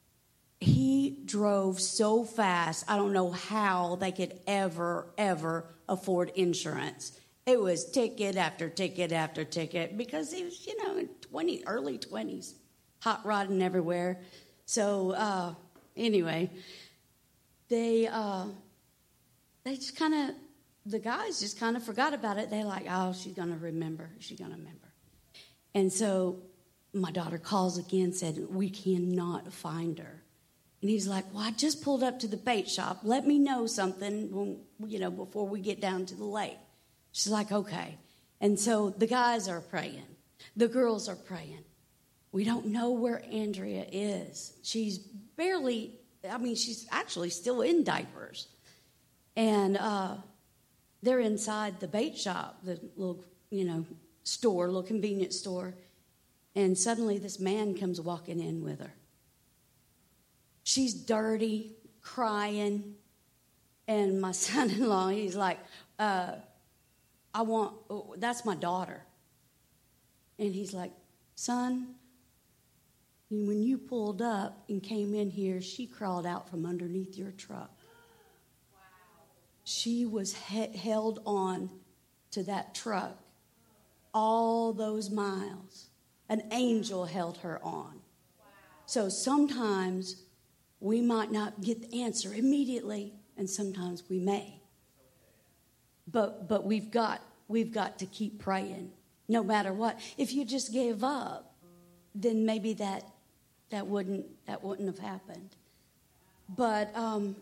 he drove so fast, I don't know how they could ever, ever afford insurance. It was ticket after ticket after ticket because he was, you know, in twenty, early twenties, hot rodding everywhere. So uh, anyway, they uh, they just kind of, the guys just kind of forgot about it. They're like, oh, she's going to remember. She's going to remember. And so my daughter calls again, said, we cannot find her. And he's like, well, I just pulled up to the bait shop. Let me know something, when, you know, before we get down to the lake. She's like, okay. And so the guys are praying. The girls are praying. We don't know where Andrea is. She's barely I mean, she's actually still in diapers. And uh, they're inside the bait shop, the little, you know, store, little convenience store. And suddenly this man comes walking in with her. She's dirty, crying. And my son-in-law, he's like, uh, I want, oh, that's my daughter. And he's like, son, when you pulled up and came in here, she crawled out from underneath your truck. Wow. She was he- held on to that truck all those miles. An angel held her on. Wow. So sometimes we might not get the answer immediately, and sometimes we may. But but we've got we've got to keep praying, no matter what. If you just gave up, then maybe that that wouldn't that wouldn't have happened. But um,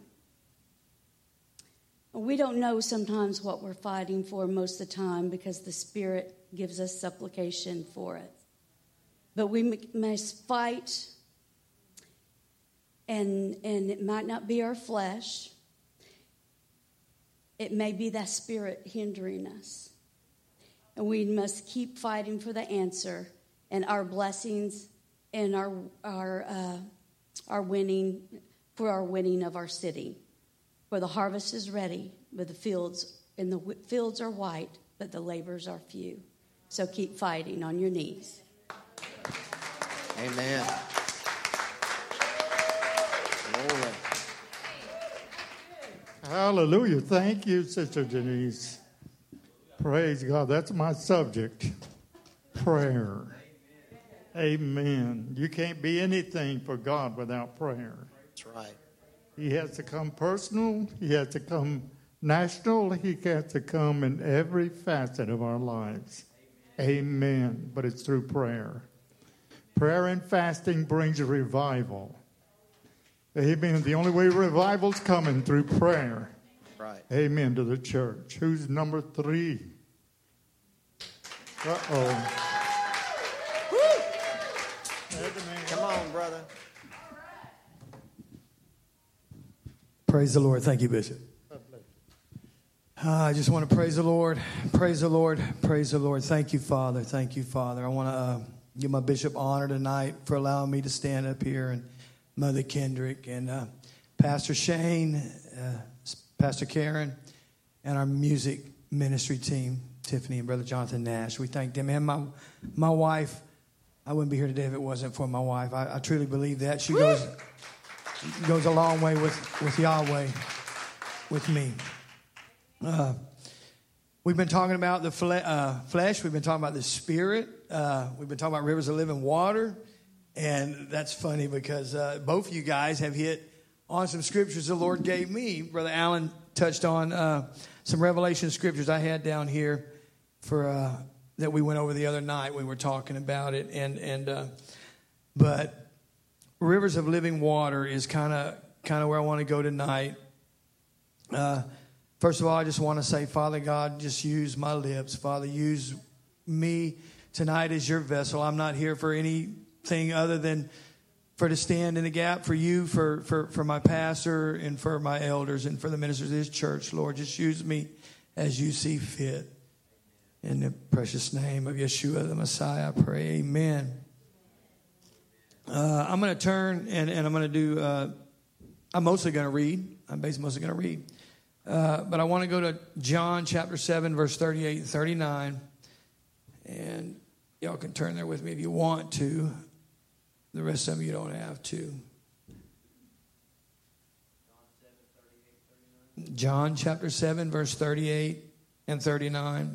we don't know sometimes what we're fighting for most of the time, because the Spirit gives us supplication for it. But we must fight, and and it might not be our flesh. It may be that Spirit hindering us. And we must keep fighting for the answer and our blessings and our our uh, our winning, for our winning of our city. For the harvest is ready, but the fields and the fields are white, but the laborers are few. So keep fighting on your knees. Amen. Glory. Hallelujah. Thank you, Sister Denise. Praise God. That's my subject. Prayer. Amen. You can't be anything for God without prayer. That's right. He has to come personal. He has to come national. He has to come in every facet of our lives. Amen. But it's through prayer. Prayer and fasting brings a revival. Amen. The only way revival's coming through prayer. Right. Amen to the church. Who's number three? Uh-oh. Come on, brother. Praise the Lord. Thank you, Bishop. Uh, I just want to praise the Lord. Praise the Lord. Praise the Lord. Thank you, Father. Thank you, Father. I want to uh, give my bishop honor tonight for allowing me to stand up here, and Mother Kendrick and uh, Pastor Shane, uh, Pastor Karen, and our music ministry team, Tiffany and Brother Jonathan Nash. We thank them. And my my wife, I wouldn't be here today if it wasn't for my wife. I, I truly believe that. She goes goes a long way with, with Yahweh, with me. Uh, we've been talking about the fle- uh, flesh. We've been talking about the spirit. Uh, we've been talking about rivers of living water. And that's funny because uh, both of you guys have hit on some scriptures the Lord gave me. Brother Allen touched on uh, some Revelation scriptures I had down here for uh, that we went over the other night. We were talking about it. And, and uh, but rivers of living water is kind of kind of where I want to go tonight. Uh, first of all, I just want to say, Father God, just use my lips. Father, use me tonight as your vessel. I'm not here for anything other than for to stand in the gap for you, for, for, for my pastor and for my elders and for the ministers of this church. Lord, just use me as you see fit. In the precious name of Yeshua the Messiah, I pray. Amen. Uh, I'm going to turn and, and I'm going to do, uh, I'm mostly going to read. I'm basically mostly going to read. Uh, but I want to go to John chapter seven, verse thirty-eight and thirty-nine. And y'all can turn there with me if you want to. The rest of you don't have to. John chapter seven, verse thirty-eight and thirty-nine.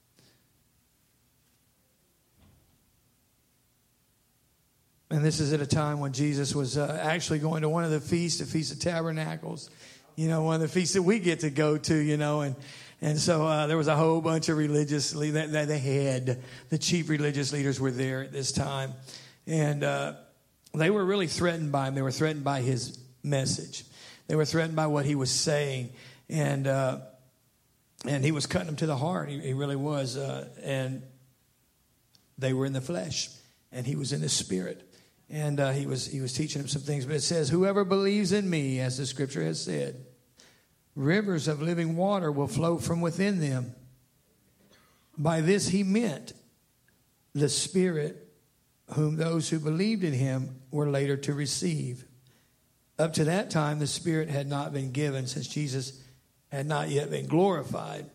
And this is at a time when Jesus was uh, actually going to one of the feasts, the Feast of Tabernacles. You know, one of the feasts that we get to go to, you know. And and so uh, there was a whole bunch of religious leaders. The, the head, the chief religious leaders were there at this time. And uh, they were really threatened by him. They were threatened by his message. They were threatened by what he was saying. And uh, and he was cutting them to the heart. He, he really was. Uh, and they were in the flesh. And he was in the spirit. And uh, he was he was teaching him some things. But it says, whoever believes in me, as the scripture has said, rivers of living water will flow from within them. By this he meant the Spirit whom those who believed in him were later to receive. Up to that time, the Spirit had not been given, since Jesus had not yet been glorified.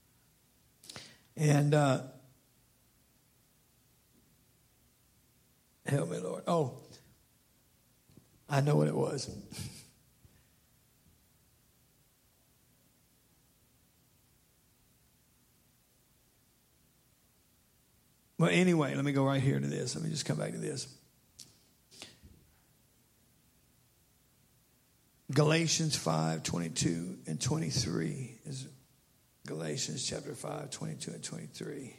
And uh, help me, Lord. Oh, I know what it was. Well, anyway, let me go right here to this. Let me just come back to this. Galatians five, twenty-two and twenty-three is Galatians chapter five, twenty-two and twenty-three.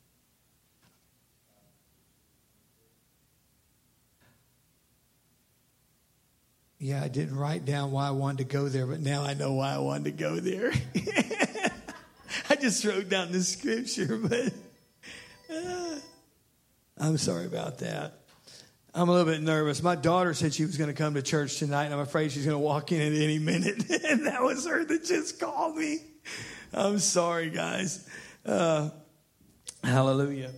Yeah, I didn't write down why I wanted to go there, but now I know why I wanted to go there. I just wrote down the scripture, but uh, I'm sorry about that. I'm a little bit nervous. My daughter said she was going to come to church tonight, and I'm afraid she's going to walk in at any minute. And that was her that just called me. I'm sorry, guys. Uh, hallelujah.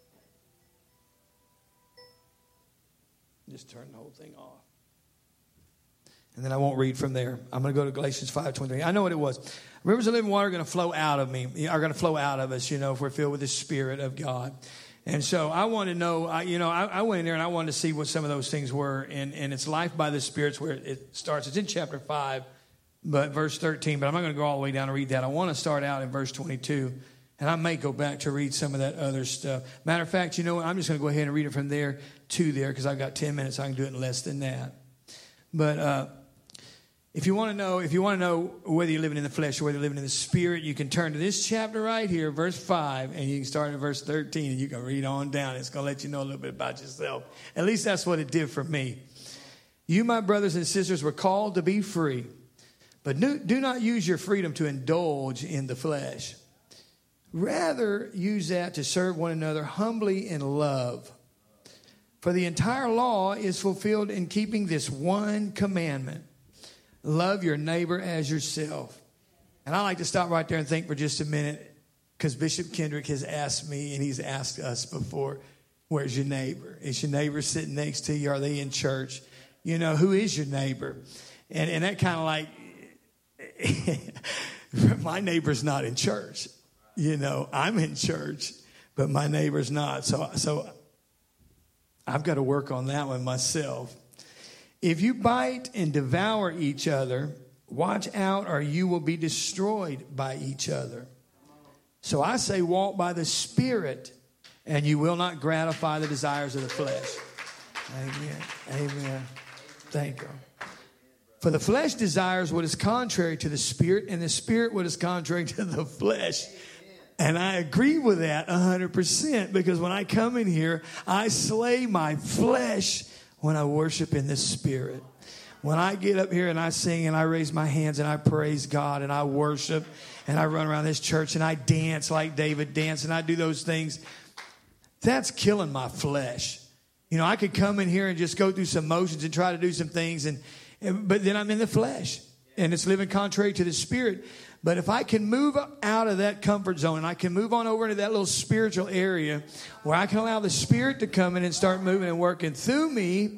Just turn the whole thing off. And then I won't read from there. I'm going to go to Galatians five twenty-three. I know what it was. Rivers of living water are going to flow out of me, are going to flow out of us, you know, if we're filled with the Spirit of God. And so I want to know, I, you know, I, I went in there and I wanted to see what some of those things were. And, and it's life by the Spirit's where it starts. It's in chapter five, but verse thirteen. But I'm not going to go all the way down and read that. I want to start out in verse twenty-two. And I may go back to read some of that other stuff. Matter of fact, you know what? I'm just going to go ahead and read it from there to there because I've got ten minutes. I can do it in less than that. But uh, if you want to know, if you want to know whether you're living in the flesh or whether you're living in the Spirit, you can turn to this chapter right here, verse five, and you can start at verse thirteen, and you can read on down. It's going to let you know a little bit about yourself. At least that's what it did for me. You, my brothers and sisters, were called to be free, but do not use your freedom to indulge in the flesh. Rather, use that to serve one another humbly in love. For the entire law is fulfilled in keeping this one commandment. Love your neighbor as yourself. And I like to stop right there and think for just a minute, because Bishop Kendrick has asked me and he's asked us before, where's your neighbor? Is your neighbor sitting next to you? Are they in church? You know, who is your neighbor? And, and that kind of like, my neighbor's not in church. You know, I'm in church, but my neighbor's not. So, so I've got to work on that one myself. If you bite and devour each other, watch out or you will be destroyed by each other. So I say walk by the Spirit and you will not gratify the desires of the flesh. Amen. Amen. Thank you. For the flesh desires what is contrary to the Spirit, and the Spirit what is contrary to the flesh. And I agree with that one hundred percent, because when I come in here, I slay my flesh when I worship in the Spirit. When I get up here and I sing and I raise my hands and I praise God and I worship and I run around this church and I dance like David danced and I do those things, that's killing my flesh. You know, I could come in here and just go through some motions and try to do some things, and, and but then I'm in the flesh and it's living contrary to the Spirit. But if I can move out of that comfort zone and I can move on over into that little spiritual area where I can allow the Spirit to come in and start moving and working through me,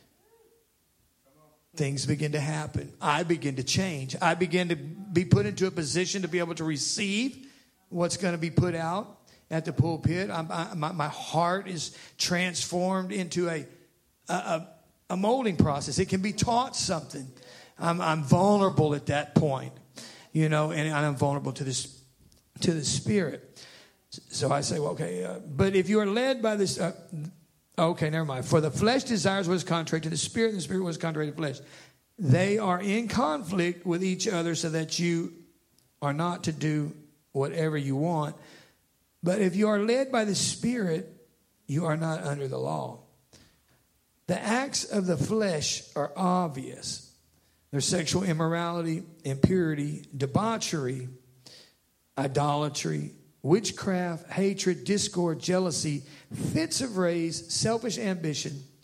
things begin to happen. I begin to change. I begin to be put into a position to be able to receive what's going to be put out at the pulpit. I'm, I, my, my heart is transformed into a, a, a molding process. It can be taught something. I'm, I'm vulnerable at that point. You know, and I'm vulnerable to this, to the Spirit. So I say, well, okay, uh, but if you are led by this, uh, okay, never mind. For the flesh desires what is contrary to the Spirit, and the Spirit what is contrary to the flesh. They are in conflict with each other, so that you are not to do whatever you want. But if you are led by the Spirit, you are not under the law. The acts of the flesh are obvious. There's sexual immorality, impurity, debauchery, idolatry, witchcraft, hatred, discord, jealousy, fits of rage, selfish ambition,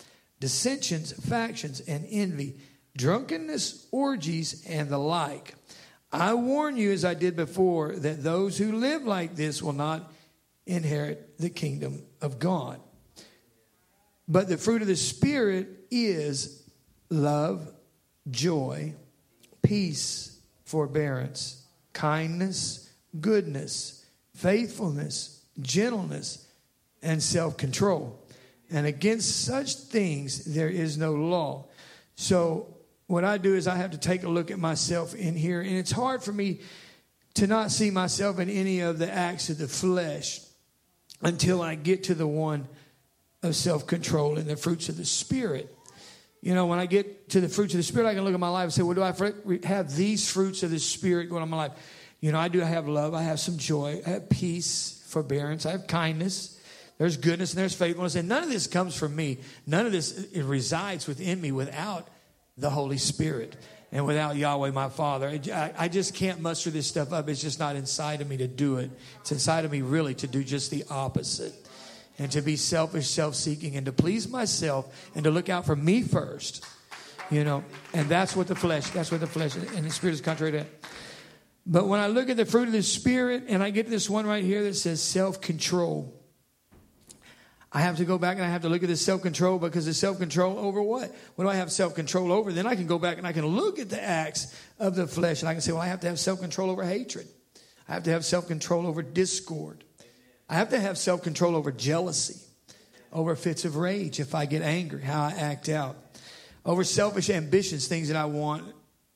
dissensions, factions, and envy, drunkenness, orgies, and the like. I warn you, as I did before, that those who live like this will not inherit the kingdom of God. But the fruit of the Spirit is love, joy, peace, forbearance, kindness, goodness, faithfulness, gentleness, and self-control. And against such things there is no law. So what I do is I have to take a look at myself in here. And it's hard for me to not see myself in any of the acts of the flesh until I get to the one of self-control and the fruits of the Spirit. You know, when I get to the fruits of the Spirit, I can look at my life and say, well, do I have these fruits of the Spirit going on in my life? You know, I do have love. I have some joy. I have peace, forbearance. I have kindness. There's goodness and there's faithfulness. And none of this comes from me. None of this it resides within me without the Holy Spirit and without Yahweh, my Father. I, I just can't muster this stuff up. It's just not inside of me to do it. It's inside of me really to do just the opposite. And to be selfish, self-seeking, and to please myself, and to look out for me first. You know, and that's what the flesh, that's what the flesh, and the Spirit is contrary to that. But when I look at the fruit of the Spirit, and I get this one right here that says self-control, I have to go back and I have to look at the self-control, because the self-control over what? What do I have self-control over? Then I can go back and I can look at the acts of the flesh, and I can say, well, I have to have self-control over hatred. I have to have self-control over discord. I have to have self-control over jealousy, over fits of rage if I get angry, how I act out, over selfish ambitions, things that I want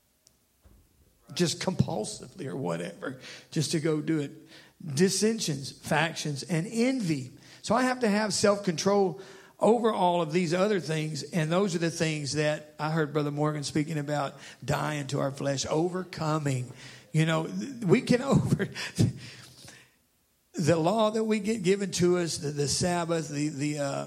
just compulsively or whatever, just to go do it. Dissensions, factions, and envy. So I have to have self-control over all of these other things, and those are the things that I heard Brother Morgan speaking about, dying to our flesh, overcoming. You know, we can over... The law that we get given to us, the, the Sabbath, the, the uh,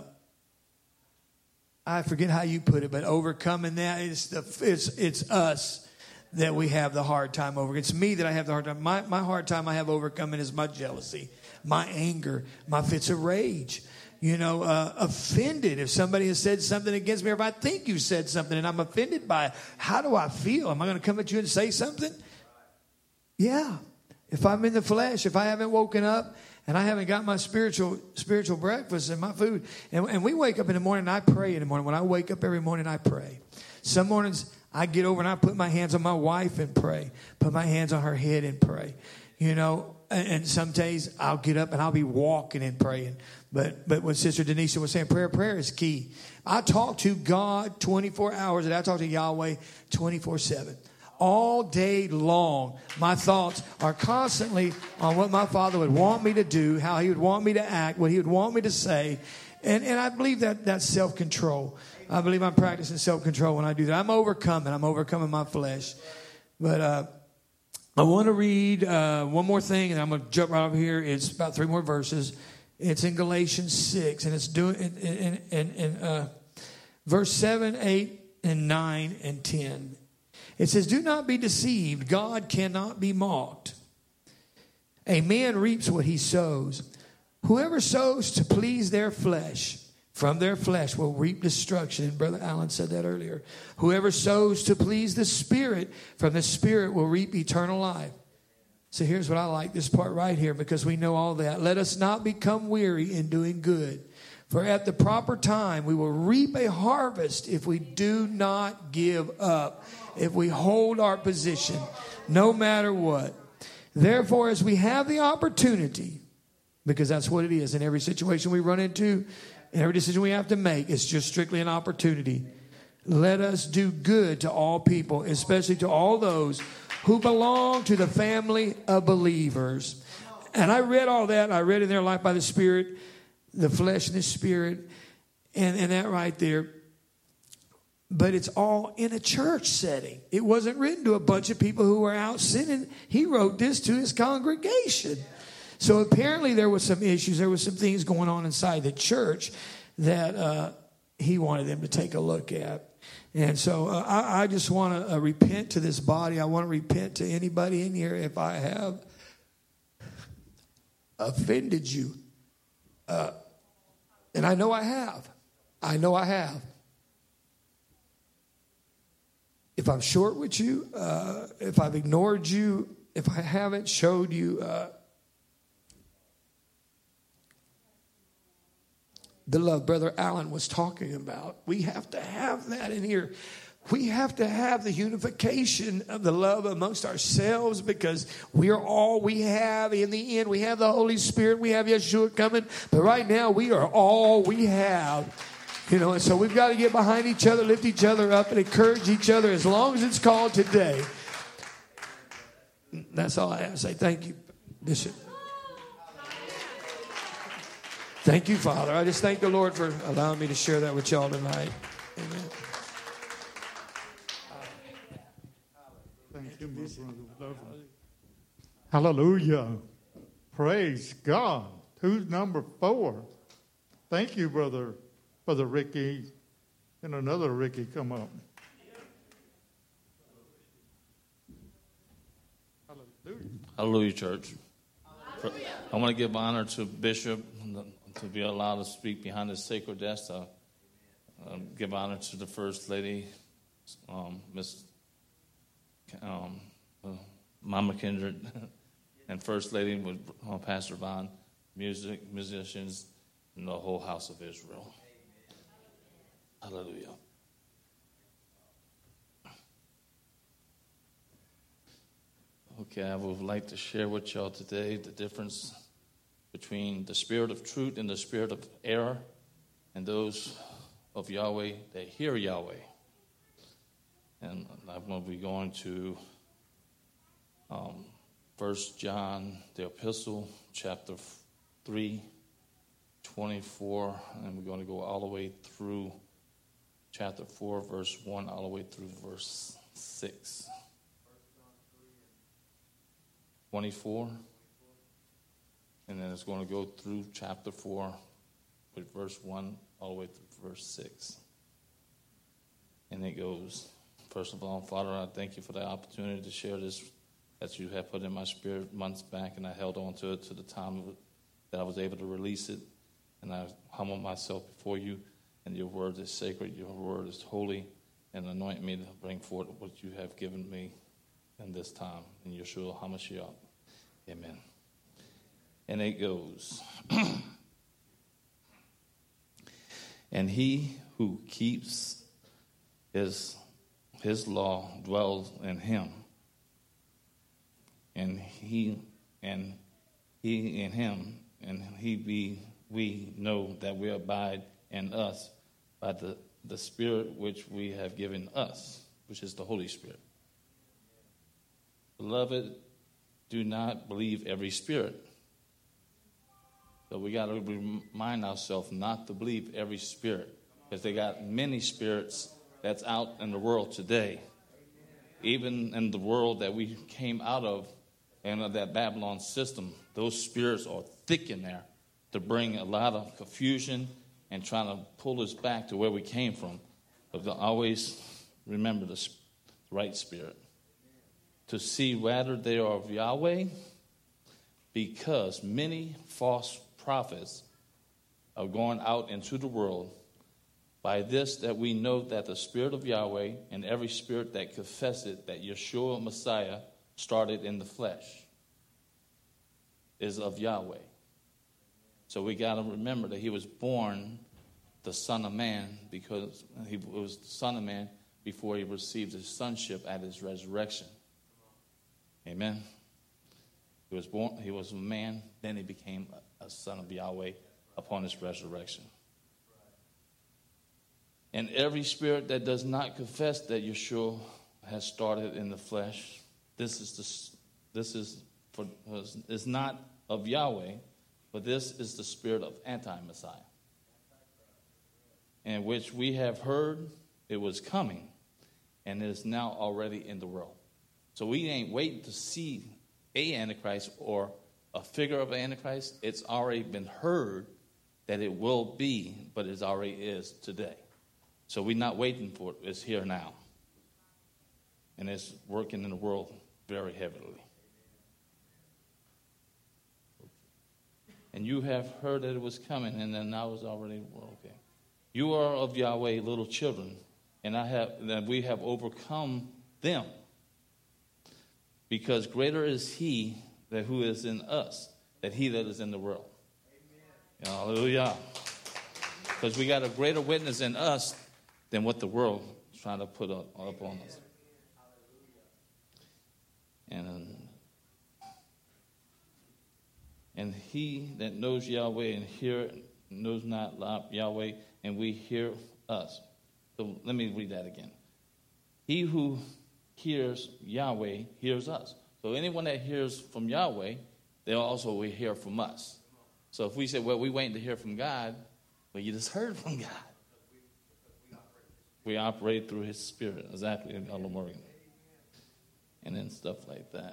I forget how you put it, but overcoming that, it's, the, it's, it's us that we have the hard time over. It's me that I have the hard time. My, my hard time I have overcoming is my jealousy, my anger, my fits of rage. You know, uh, offended. If somebody has said something against me, or if I think you said something and I'm offended by it, how do I feel? Am I going to come at you and say something? Yeah. If I'm in the flesh, if I haven't woken up and I haven't got my spiritual spiritual breakfast and my food, and, and we wake up in the morning and I pray in the morning. When I wake up every morning, I pray. Some mornings I get over and I put my hands on my wife and pray. Put my hands on her head and pray. You know, and, and some days I'll get up and I'll be walking and praying. But but when Sister Denise was saying prayer, prayer is key. I talk to God twenty-four hours and I talk to Yahweh twenty-four seven. All day long, my thoughts are constantly on what my Father would want me to do, how He would want me to act, what He would want me to say. And, and I believe that that's self-control. I believe I'm practicing self-control when I do that. I'm overcoming. I'm overcoming my flesh. But uh, I want to read uh, one more thing, and I'm going to jump right over here. It's about three more verses. It's in Galatians six, and it's doing in, in, in, in uh, verse seven, eight, and nine, and ten. It says, do not be deceived. God cannot be mocked. A man reaps what he sows. Whoever sows to please their flesh, from their flesh will reap destruction. And Brother Allen said that earlier. Whoever sows to please the Spirit, from the Spirit will reap eternal life. So here's what I like, this part right here, because we know all that. Let us not become weary in doing good. For at the proper time, we will reap a harvest if we do not give up, if we hold our position, no matter what. Therefore, as we have the opportunity, because that's what it is in every situation we run into, in every decision we have to make, it's just strictly an opportunity. Let us do good to all people, especially to all those who belong to the family of believers. And I read all that. I read in their life by the Spirit, the flesh and the Spirit, and, and that right there. But it's all in a church setting. It wasn't written to a bunch of people who were out sinning. He wrote this to his congregation. So apparently there was some issues. There was some things going on inside the church that uh, he wanted them to take a look at. And so uh, I, I just want to uh, repent to this body. I want to repent to anybody in here if I have offended you. Uh, and I know I have. I know I have. if I'm short with you, uh, if I've ignored you, if I haven't showed you uh, the love Brother Allen was talking about, we have to have that in here. We have to have the unification of the love amongst ourselves, because we are all we have. In the end, we have the Holy Spirit. We have Yeshua coming. But right now, we are all we have. You know, and so we've got to get behind each other, lift each other up, and encourage each other as long as it's called today. That's all I have to say. Thank you, Bishop. Thank you, Father. I just thank the Lord for allowing me to share that with y'all tonight. Amen. Thank you, my brother. Hallelujah. Praise God. Who's number four? Thank you, brother, brother Ricky. And another Ricky come up. Hallelujah. Hallelujah, church. Hallelujah. I want to give honor to Bishop to be allowed to speak behind his sacred desk. Uh, um, give honor to the First Lady, um, Miss um, uh, Mama Kindred, and First Lady with uh, Pastor Vaughn, music, musicians, and the whole house of Israel. Hallelujah. Okay, I would like to share with y'all today the difference between the spirit of truth and the spirit of error, and those of Yahweh that hear Yahweh. And I'm going to be going to um, First John, the epistle, chapter three, twenty-four, and we're going to go all the way through chapter four, verse one, all the way through verse six. twenty-four, and then it's going to go through chapter four with verse one all the way through verse six. And it goes, first of all, Father, I thank you for the opportunity to share this that you have put in my spirit months back, and I held on to it to the time that I was able to release it. And I humble myself before you, and your word is sacred, your word is holy, and anoint me to bring forth what you have given me in this time. In Yeshua HaMashiach. Amen. And it goes, and he who keeps his, his law dwells in him, and he and he in him, and he be we know that we abide in us by the, the Spirit which we have given us, which is the Holy Spirit. Beloved, do not believe every spirit. So we got to remind ourselves not to believe every spirit, because they got many spirits that's out in the world today. Even in the world that we came out of, and of that Babylon system, those spirits are thick in there to bring a lot of confusion and trying to pull us back to where we came from. But to always remember the right spirit. To see whether they are of Yahweh, because many false prophets are going out into the world. By this that we know that the Spirit of Yahweh and every spirit that confesses that Yeshua Messiah started in the flesh is of Yahweh. So we got to remember that he was born the Son of Man, because he was the Son of Man before he received his sonship at his resurrection. Amen. He was born, he was a man, then he became a, a son of Yahweh upon his resurrection. And every spirit that does not confess that Yeshua has started in the flesh, this is the, this is for is not of Yahweh, but this is the spirit of anti-Messiah, in which we have heard it was coming, and it is now already in the world. So we ain't waiting to see a Antichrist or a figure of an Antichrist. It's already been heard that it will be, but it already is today. So we're not waiting for it. It's here now. And it's working in the world very heavily. And you have heard that it was coming, and then now it's already, well, okay. You are of Yahweh, little children, and I have that we have overcome them. Because greater is he that who is in us than he that is in the world. Amen. Hallelujah. Because we got a greater witness in us than what the world is trying to put up, up on us. And, and he that knows Yahweh and hear knows not Yahweh, and we hear us. So let me read that again. He who hears Yahweh hears us. So anyone that hears from Yahweh, they also will hear from us. So if we say, well, we waiting to hear from God, well, you just heard from God. We operate through his spirit. Exactly, Elder Morgan. And then stuff like that.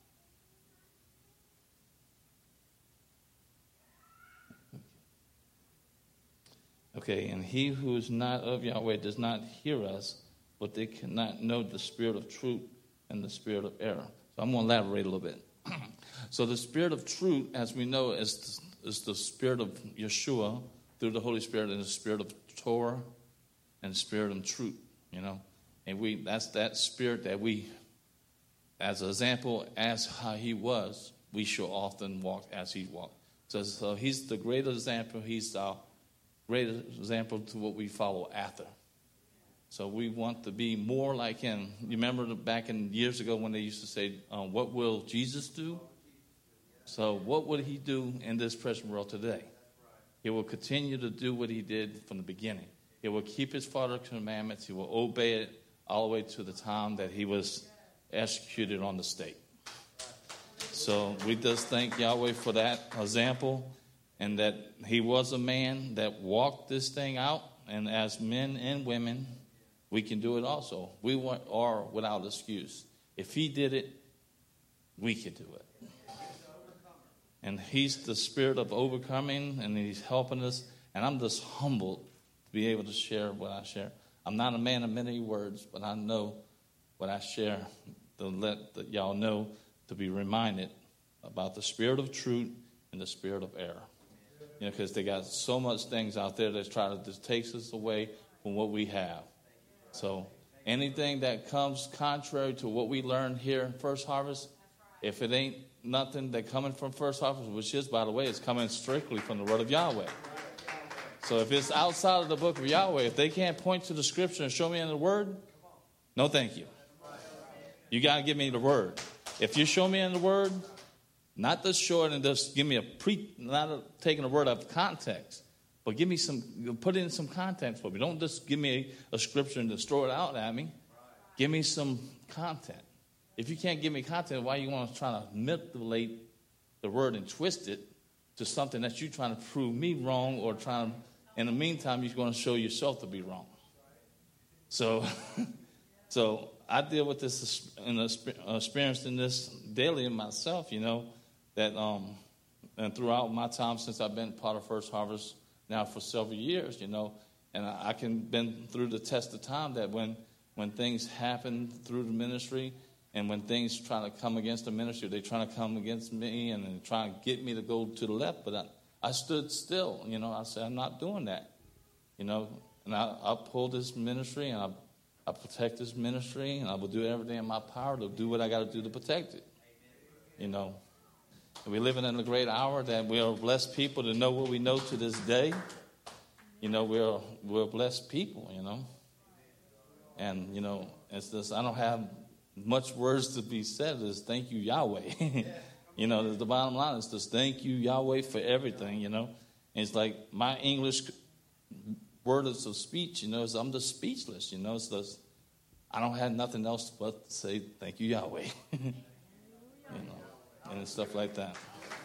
Okay, and he who is not of Yahweh does not hear us, but they cannot know the spirit of truth and the spirit of error. So I'm going to elaborate a little bit. So the spirit of truth, as we know, is, is the spirit of Yeshua through the Holy Spirit, and the spirit of Torah and the spirit of truth, you know. And we that's that spirit that we, as an example, as how he was, we should often walk as he walked. So, so he's the great example. He's our great example to what we follow after. So we want to be more like him. You remember back in years ago when they used to say, um, what will Jesus do? So what would he do in this present world today? He will continue to do what he did from the beginning. He will keep his Father's commandments. He will obey it all the way to the time that he was executed on the stake. So we just thank Yahweh for that example, and that he was a man that walked this thing out. And as men and women, we can do it also. We are without excuse. If he did it, we can do it. And he's the spirit of overcoming, and he's helping us. And I'm just humbled to be able to share what I share. I'm not a man of many words, but I know what I share to let the, y'all know, to be reminded about the spirit of truth and the spirit of error. You know, because they got so much things out there that's trying to just take us away from what we have. So anything that comes contrary to what we learned here in First Harvest, if it ain't nothing that coming from First Harvest, which is, by the way, it's coming strictly from the word of Yahweh. So if it's outside of the book of Yahweh, if they can't point to the scripture and show me in the word, no thank you. You got to give me the word. If you show me in the word, not just show it and just give me a pre, not a, taking the word out of context, but give me some, put in some context for me. Don't just give me a, a scripture and just throw it out at me. Give me some content. If you can't give me content, why you want to try to manipulate the word and twist it to something that you're trying to prove me wrong, or trying to, in the meantime, you're going to show yourself to be wrong. So, so I deal with this and experiencing this daily in myself, you know, that um, and throughout my time since I've been part of First Harvest now for several years, you know, and I, I can been through the test of time that when when things happen through the ministry, and when things try to come against the ministry, they try to come against me and then try to get me to go to the left. But I, I stood still, you know. I said, I'm not doing that, you know. And I uphold this ministry, and I, I protect this ministry, and I will do everything in my power to do what I got to do to protect it, you know. And we're living in a great hour that we are blessed people to know what we know to this day. You know, we're we're blessed people, you know. And, you know, it's just, I don't have much words to be said. Is thank you, Yahweh. You know, the bottom line is just thank you, Yahweh, for everything, you know. And it's like my English words of speech, you know, is I'm just speechless, you know. It's just, I don't have nothing else but to say thank you, Yahweh. You know, and stuff like that.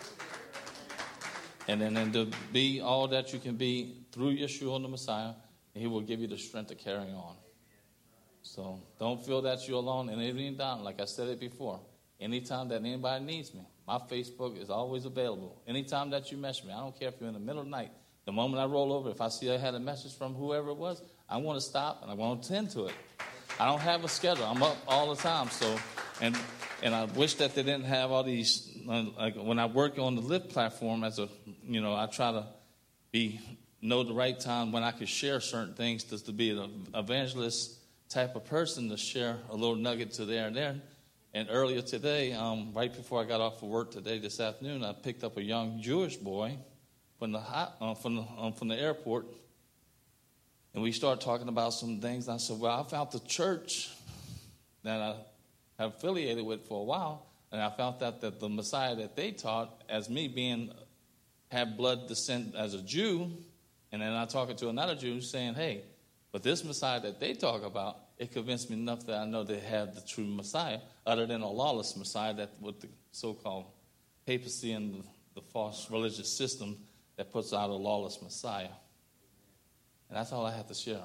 And then and to be all that you can be through Yeshua the Messiah, and he will give you the strength to carry on. So don't feel that you're alone. And anything down, like I said it before, anytime that anybody needs me, my Facebook is always available. Anytime that you message me, I don't care if you're in the middle of the night. The moment I roll over, if I see I had a message from whoever it was, I want to stop and I want to attend to it. I don't have a schedule. I'm up all the time. So, and and I wish that they didn't have all these. Like when I work on the Lift platform, as a you know, I try to be know the right time when I could share certain things, just to be an evangelist type of person, to share a little nugget to there and there. And earlier today, um, right before I got off of work today, this afternoon, I picked up a young Jewish boy from the uh, from the um, from the airport, and we started talking about some things. I said, "Well, I found the church that I have affiliated with for a while, and I found out that the Messiah that they taught, as me being have blood descent as a Jew, and then I talking to another Jew saying, hey, but this Messiah that they talk about." It convinced me enough that I know they have the true Messiah, other than a lawless Messiah that with the so-called papacy and the, the false religious system that puts out a lawless Messiah. And that's all I have to share.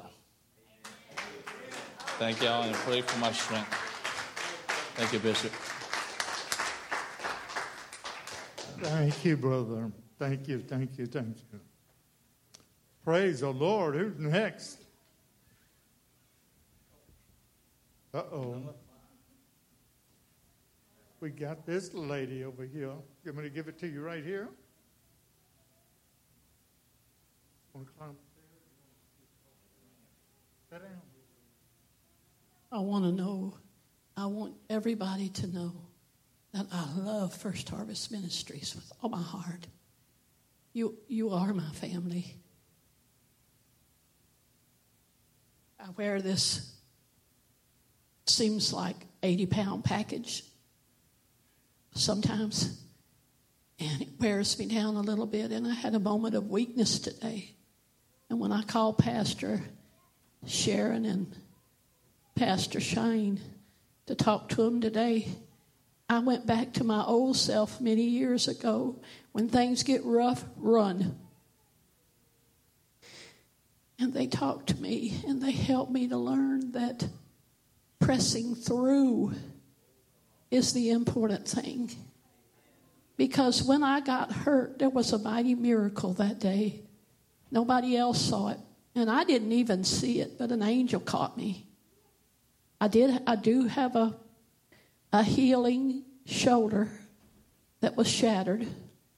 Thank y'all, and pray for my strength. Thank you, Bishop. Thank you, brother. Thank you, thank you, thank you. Praise the Lord. Who's next? Uh-oh. We got this lady over here. You want me to give it to you right here? Want to climb up there? Sit down. I want to know, I want everybody to know that I love First Harvest Ministries with all my heart. You, you are my family. I wear this, seems like eighty pound package sometimes, and it wears me down a little bit. And I had a moment of weakness today, and when I called Pastor Sharon and Pastor Shane to talk to them today, I went back to my old self many years ago. When things get rough, run. And they talked to me, and they helped me to learn that pressing through is the important thing. Because when I got hurt, there was a mighty miracle that day. Nobody else saw it. And I didn't even see it, but an angel caught me. I did. I do have a, a healing shoulder that was shattered.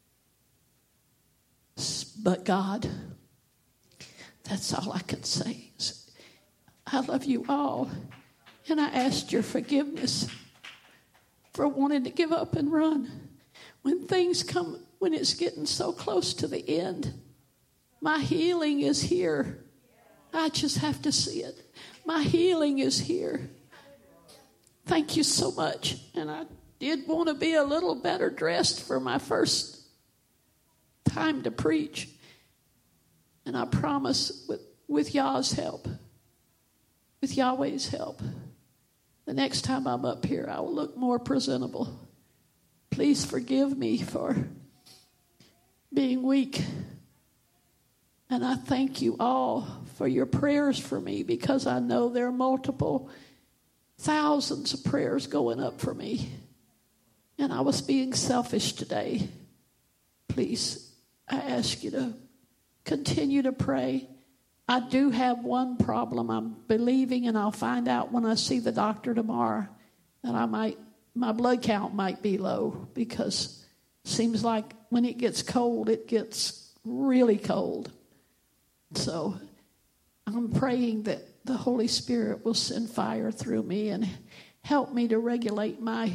But God, that's all I can say. I love you all. And I asked your forgiveness for wanting to give up and run. When things come, when it's getting so close to the end, my healing is here. I just have to see it. My healing is here. Thank you so much. And I did want to be a little better dressed for my first time to preach. And I promise with, with Yah's help, with Yahweh's help, the next time I'm up here, I will look more presentable. Please forgive me for being weak. And I thank you all for your prayers for me, because I know there are multiple thousands of prayers going up for me. And I was being selfish today. Please, I ask you to continue to pray. I do have one problem. I'm believing, and I'll find out when I see the doctor tomorrow, that I might, my blood count might be low, because it seems like when it gets cold, it gets really cold. So I'm praying that the Holy Spirit will send fire through me and help me to regulate my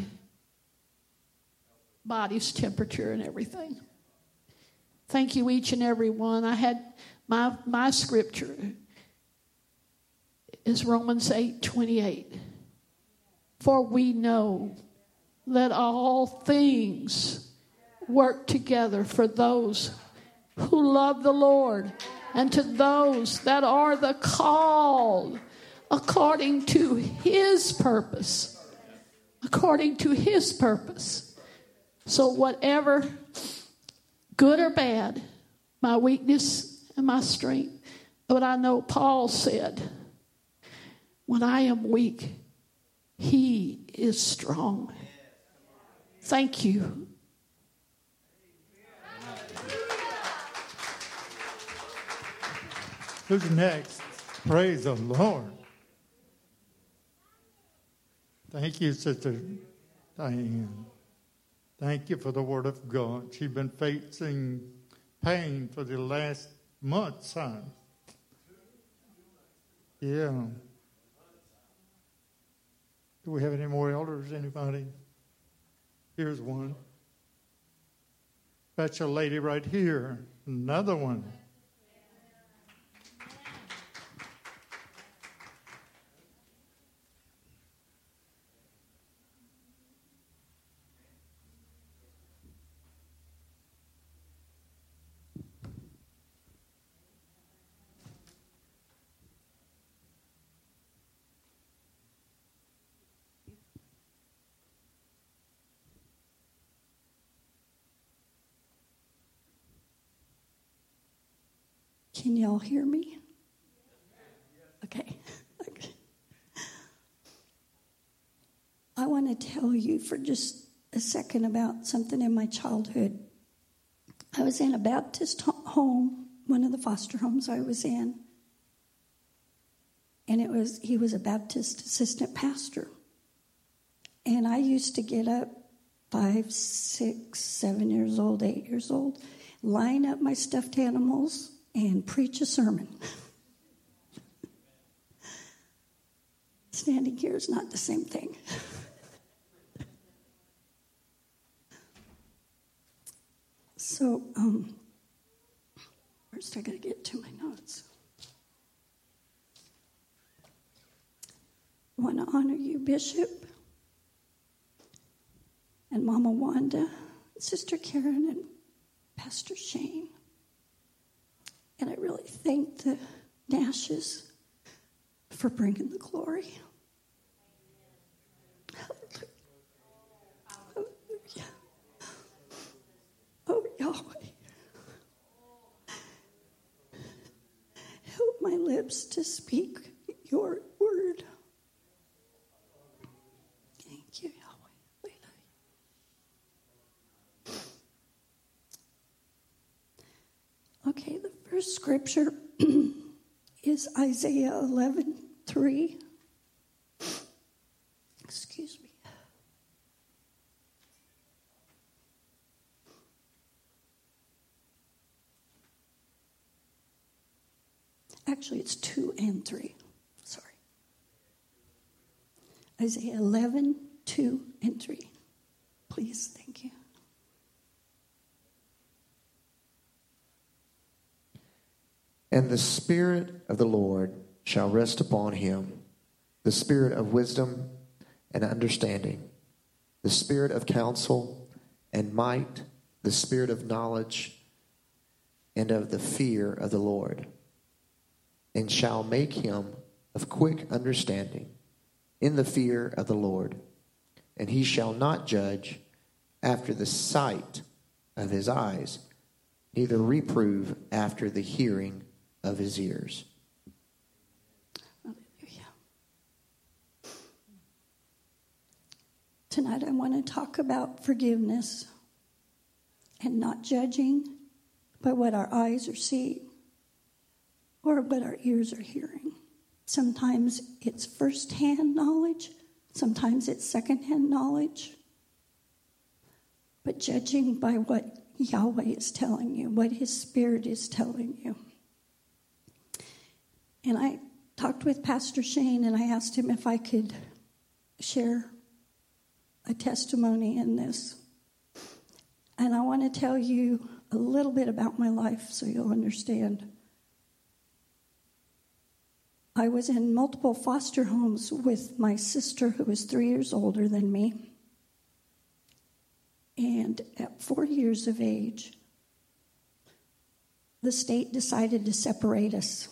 body's temperature and everything. Thank you, each and every one. I had my my scripture is Romans eight twenty-eight. For we know that all things work together for those who love the Lord, and to those that are the called according to his purpose. According to his purpose. So whatever, good or bad, my weakness and my strength. But I know Paul said, when I am weak, he is strong. Thank you. Who's next? Praise the Lord. Thank you, Sister Diane. Thank you for the word of God. She's been facing pain for the last Months, huh? Yeah. Do we have any more elders? Anybody? Here's one. That's a lady right here. Another one. Can y'all hear me? Okay. Okay. I want to tell you for just a second about something in my childhood. I was in a Baptist home, one of the foster homes I was in. And it was he was a Baptist assistant pastor. And I used to get up five, six, seven years old, eight years old, line up my stuffed animals and preach a sermon. Standing here is not the same thing. So, um, first I got to get to my notes. I want to honor you, Bishop, and Mama Wanda, Sister Karen, and Pastor Shane. And I really thank the Nashes for bringing the glory. Hallelujah. Hallelujah. Oh, Yahweh. Help my lips to speak your word. Thank you, Yahweh. Okay, the first scripture is Isaiah eleven three. Excuse me. Actually, it's two and three. Sorry. Isaiah eleven, two and three. Please, thank you. And the Spirit of the Lord shall rest upon him, the Spirit of wisdom and understanding, the Spirit of counsel and might, the Spirit of knowledge and of the fear of the Lord, and shall make him of quick understanding in the fear of the Lord. And he shall not judge after the sight of his eyes, neither reprove after the hearing of his ears. Hallelujah. Tonight I want to talk about forgiveness and not judging by what our eyes are seeing or what our ears are hearing. Sometimes it's first-hand knowledge. Sometimes it's second-hand knowledge. But judging by what Yahweh is telling you, what his Spirit is telling you. And I talked with Pastor Shane, and I asked him if I could share a testimony in this. And I want to tell you a little bit about my life so you'll understand. I was in multiple foster homes with my sister, who was three years older than me. And at four years of age, the state decided to separate us.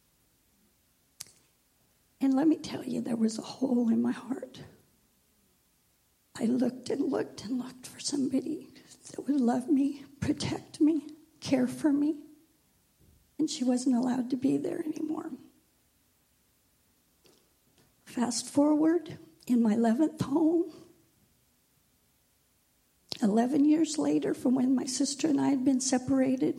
And let me tell you, there was a hole in my heart. I looked and looked and looked for somebody that would love me, protect me, care for me. And she wasn't allowed to be there anymore. Fast forward, in my eleventh home, eleven years later from when my sister and I had been separated,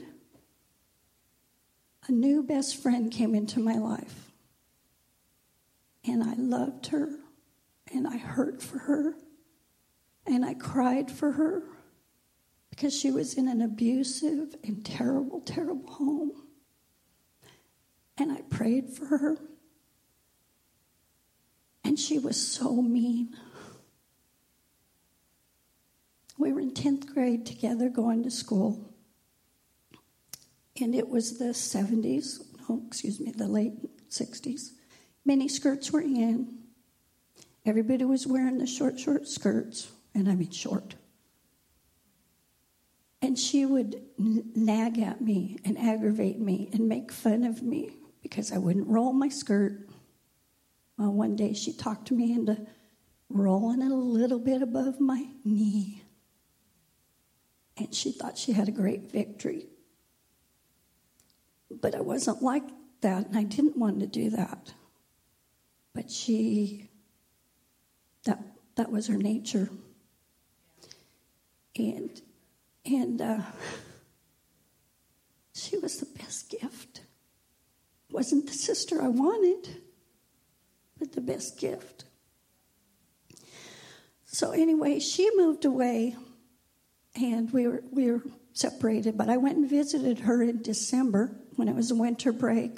a new best friend came into my life. And I loved her, and I hurt for her, and I cried for her because she was in an abusive and terrible, terrible home. And I prayed for her. And she was so mean. We were in tenth grade together going to school. And it was the seventies, no, excuse me, the late sixties. Mini skirts were in. Everybody was wearing the short, short skirts. And I mean short. And she would n- nag at me and aggravate me and make fun of me because I wouldn't roll my skirt. Well, one day she talked me into rolling it a little bit above my knee. And she thought she had a great victory. But I wasn't like that, and I didn't want to do that. But she, that that was her nature. And, and uh, she was the best gift. Wasn't the sister I wanted, but the best gift. So anyway, she moved away, and we were we were separated. But I went and visited her in December when it was a winter break.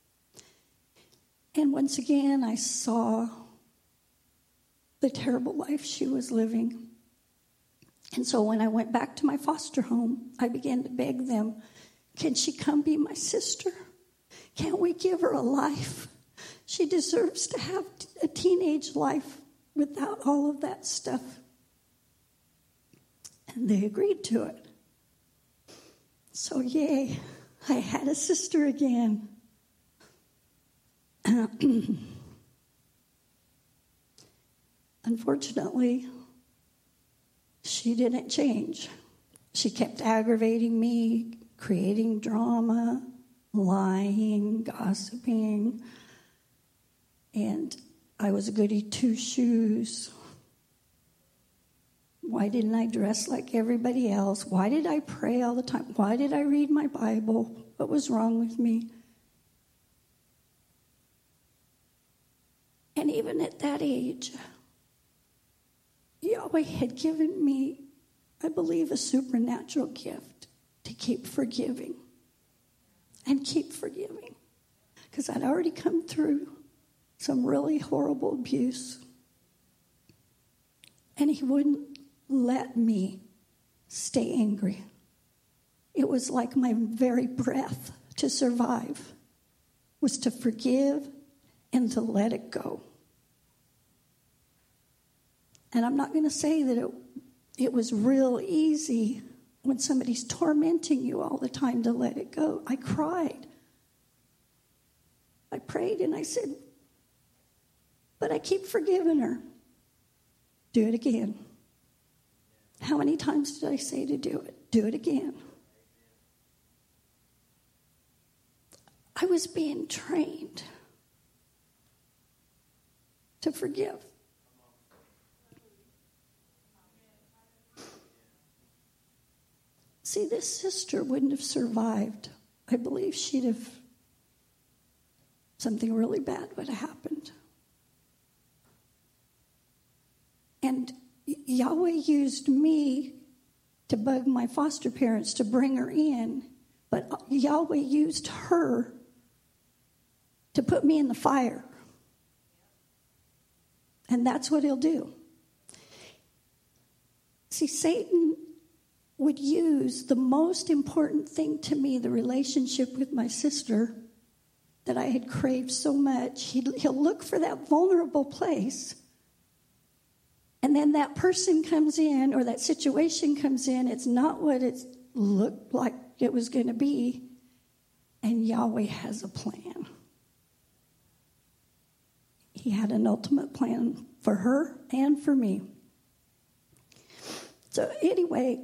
And once again, I saw the terrible life she was living. And so when I went back to my foster home, I began to beg them, can she come be my sister? Can't we give her a life? She deserves to have a teenage life without all of that stuff. And they agreed to it. So yay, I had a sister again. Unfortunately, she didn't change. She kept aggravating me, creating drama, lying, gossiping. And I was a goody two-shoes. Why didn't I dress like everybody else? Why did I pray all the time? Why did I read my Bible? What was wrong with me? And even at that age, Yahweh had given me, I believe, a supernatural gift to keep forgiving. And keep forgiving. Because I'd already come through some really horrible abuse. And he wouldn't let me stay angry. It was like my very breath to survive was to forgive and to let it go. And I'm not going to say that it, it was real easy when somebody's tormenting you all the time to let it go. I cried. I prayed and I said, but I keep forgiving her. Do it again. How many times did I say to do it? Do it again. I was being trained to forgive. See, this sister wouldn't have survived. I believe she'd have, something really bad would have happened. And Yahweh used me to bug my foster parents to bring her in, but Yahweh used her to put me in the fire. And that's what he'll do. See, Satan would use the most important thing to me, the relationship with my sister that I had craved so much. He'd, he'll look for that vulnerable place. And then that person comes in, or that situation comes in. It's not what it looked like it was going to be. And Yahweh has a plan. He had an ultimate plan for her and for me. So anyway,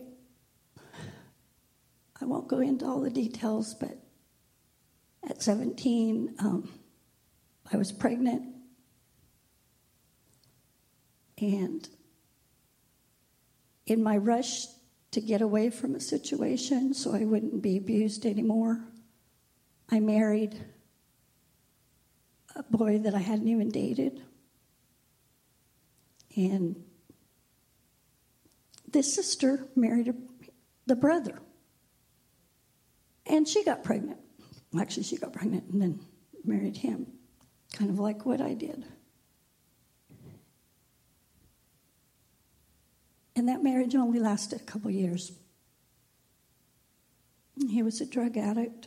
I won't go into all the details, but at seventeen, um, I was pregnant. And in my rush to get away from a situation so I wouldn't be abused anymore, I married a boy that I hadn't even dated. And this sister married a, the brother. And she got pregnant. Actually, she got pregnant and then married him, kind of like what I did. And that marriage only lasted a couple years. He was a drug addict.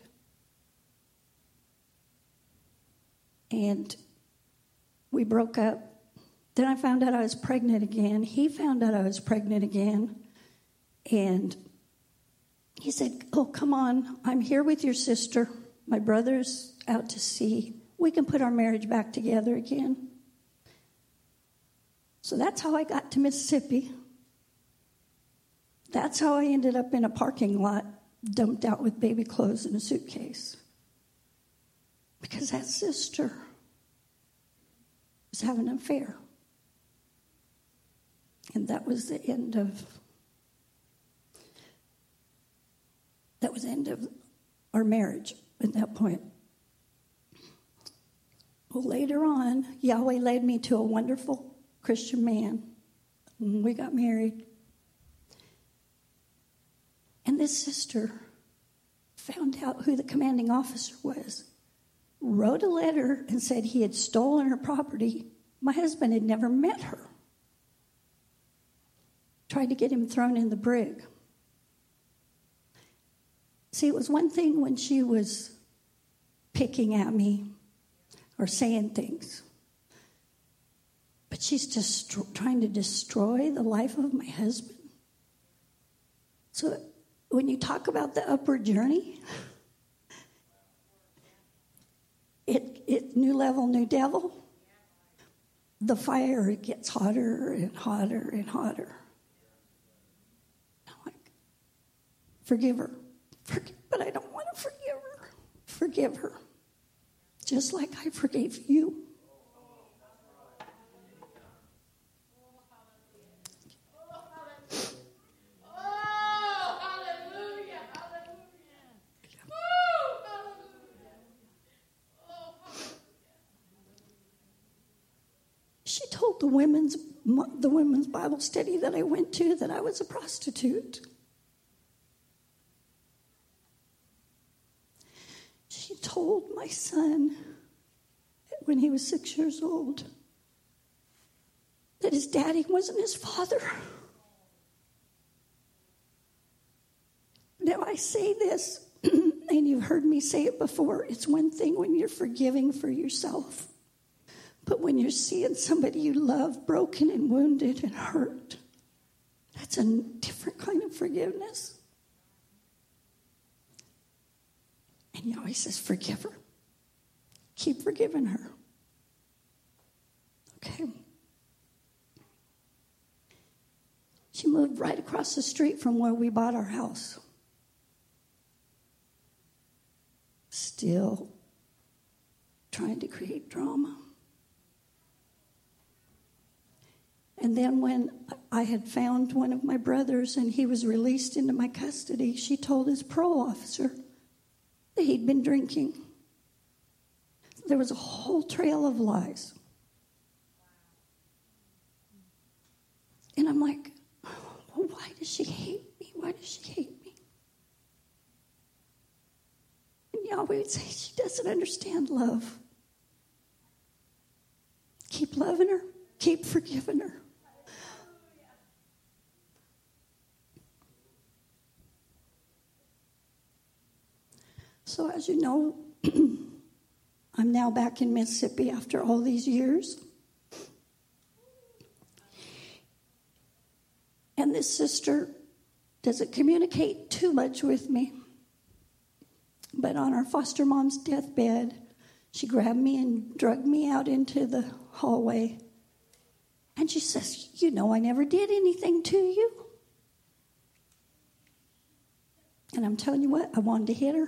And we broke up. Then I found out I was pregnant again. He found out I was pregnant again. And he said, oh, come on. I'm here with your sister. My brother's out to sea. We can put our marriage back together again. So that's how I got to Mississippi. That's how I ended up in a parking lot, dumped out with baby clothes in a suitcase. Because that sister was having an affair. And that was the end of, that was the end of our marriage at that point. Well, later on, Yahweh led me to a wonderful Christian man. And we got married. And this sister found out who the commanding officer was, wrote a letter and said he had stolen her property. My husband had never met her. Tried to get him thrown in the brig. See, it was one thing when she was picking at me or saying things. But she's just trying to destroy the life of my husband. So when you talk about the upward journey, it, it new level, new devil, the fire, it gets hotter and hotter and hotter. I'm like, forgive her. Forgive, but I don't want to forgive her. Forgive her. Just like I forgave you. She told the women's the women's Bible study that I went to that I was a prostitute. She told my son when he was six years old that his daddy wasn't his father. Now I say this, and you've heard me say it before, it's one thing when you're forgiving for yourself. But when you're seeing somebody you love broken and wounded and hurt, that's a different kind of forgiveness. And Yahweh says, forgive her. Keep forgiving her. Okay. She moved right across the street from where we bought our house. Still trying to create drama. And then when I had found one of my brothers and he was released into my custody, she told his parole officer that he'd been drinking. There was a whole trail of lies. And I'm like, well, why does she hate me? Why does she hate me? And Yahweh would say, she doesn't understand love. Keep loving her. Keep forgiving her. So as you know, I'm now back in Mississippi after all these years. And this sister doesn't communicate too much with me. But on our foster mom's deathbed, she grabbed me and dragged me out into the hallway. And she says, you know, I never did anything to you. And I'm telling you what, I wanted to hit her.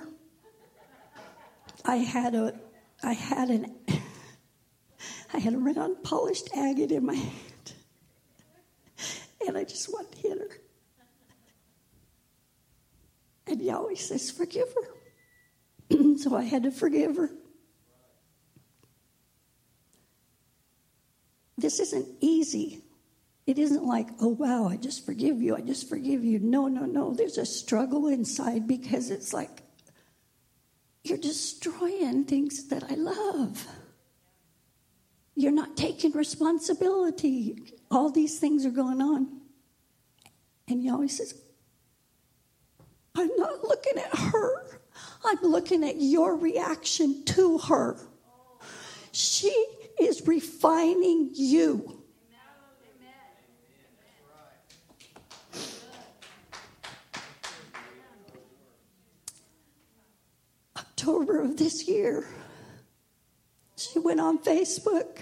I had a, I had an, I had a round polished agate in my hand, and I just wanted to hit her. And Yahweh says, forgive her. So I had to forgive her. This isn't easy. It isn't like, oh, wow, I just forgive you. I just forgive you. No, no, no. There's a struggle inside because it's like, you're destroying things that I love. You're not taking responsibility. All these things are going on. And he always says, I'm not looking at her. I'm looking at your reaction to her. She is refining you. October of this year, she went on Facebook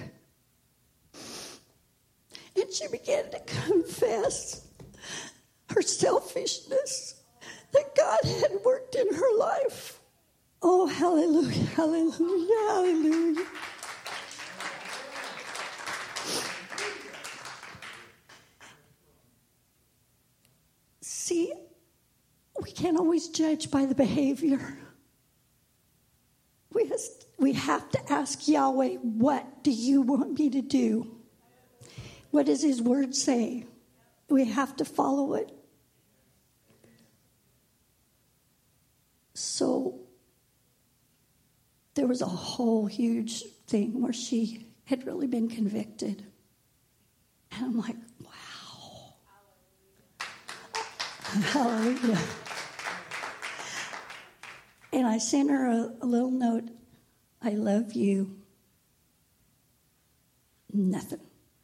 and she began to confess her selfishness that God had worked in her life. Oh, hallelujah, hallelujah, hallelujah. See, we can't always judge by the behavior. We, has, we have to ask Yahweh, what do you want me to do? What does his word say? We have to follow it. So there was a whole huge thing where she had really been convicted. And I'm like, wow. Hallelujah. And I sent her a, a little note. I love you. Nothing.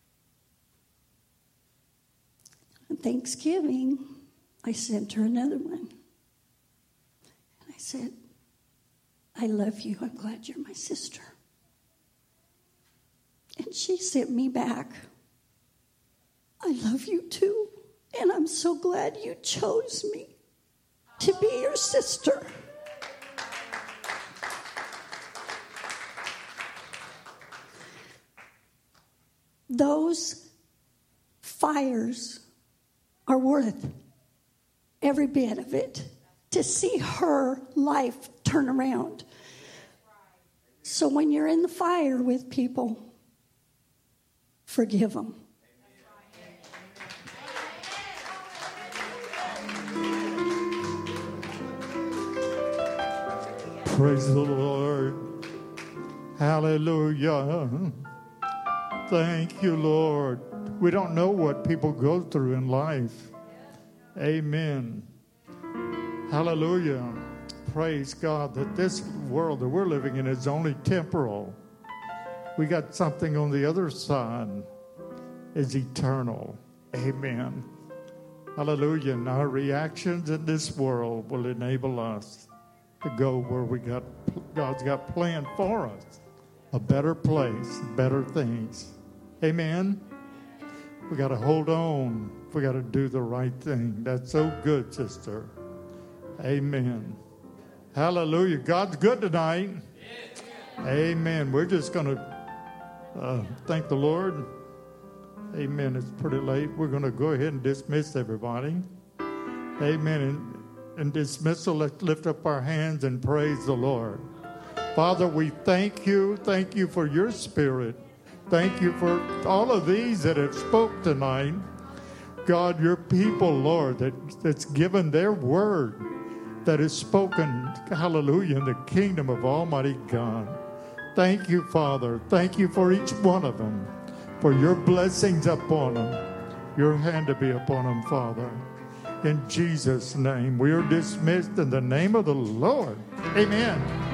On Thanksgiving, I sent her another one. And I said, I love you. I'm glad you're my sister. And she sent me back, I love you too. And I'm so glad you chose me to be your sister. Those fires are worth every bit of it to see her life turn around. So when you're in the fire with people, forgive them. Praise the Lord. Hallelujah. Thank you, Lord. We don't know what people go through in life. Amen. Hallelujah. Praise God that this world that we're living in is only temporal. We got something on the other side is eternal. Amen. Hallelujah. And our reactions in this world will enable us to go where we got God's got planned for us. A better place, better things. Amen. We got to hold on. We got to do the right thing. That's so good, sister. Amen. Hallelujah. God's good tonight. Amen. We're just going to uh, thank the Lord. Amen. It's pretty late. We're going to go ahead and dismiss everybody. Amen. And in dismissal, let's lift up our hands and praise the Lord. Father, we thank you. Thank you for your spirit. Thank you for all of these that have spoke tonight. God, your people, Lord, that, that's given their word, that is spoken, hallelujah, in the kingdom of Almighty God. Thank you, Father. Thank you for each one of them, for your blessings upon them, your hand to be upon them, Father. In Jesus' name, we are dismissed in the name of the Lord. Amen.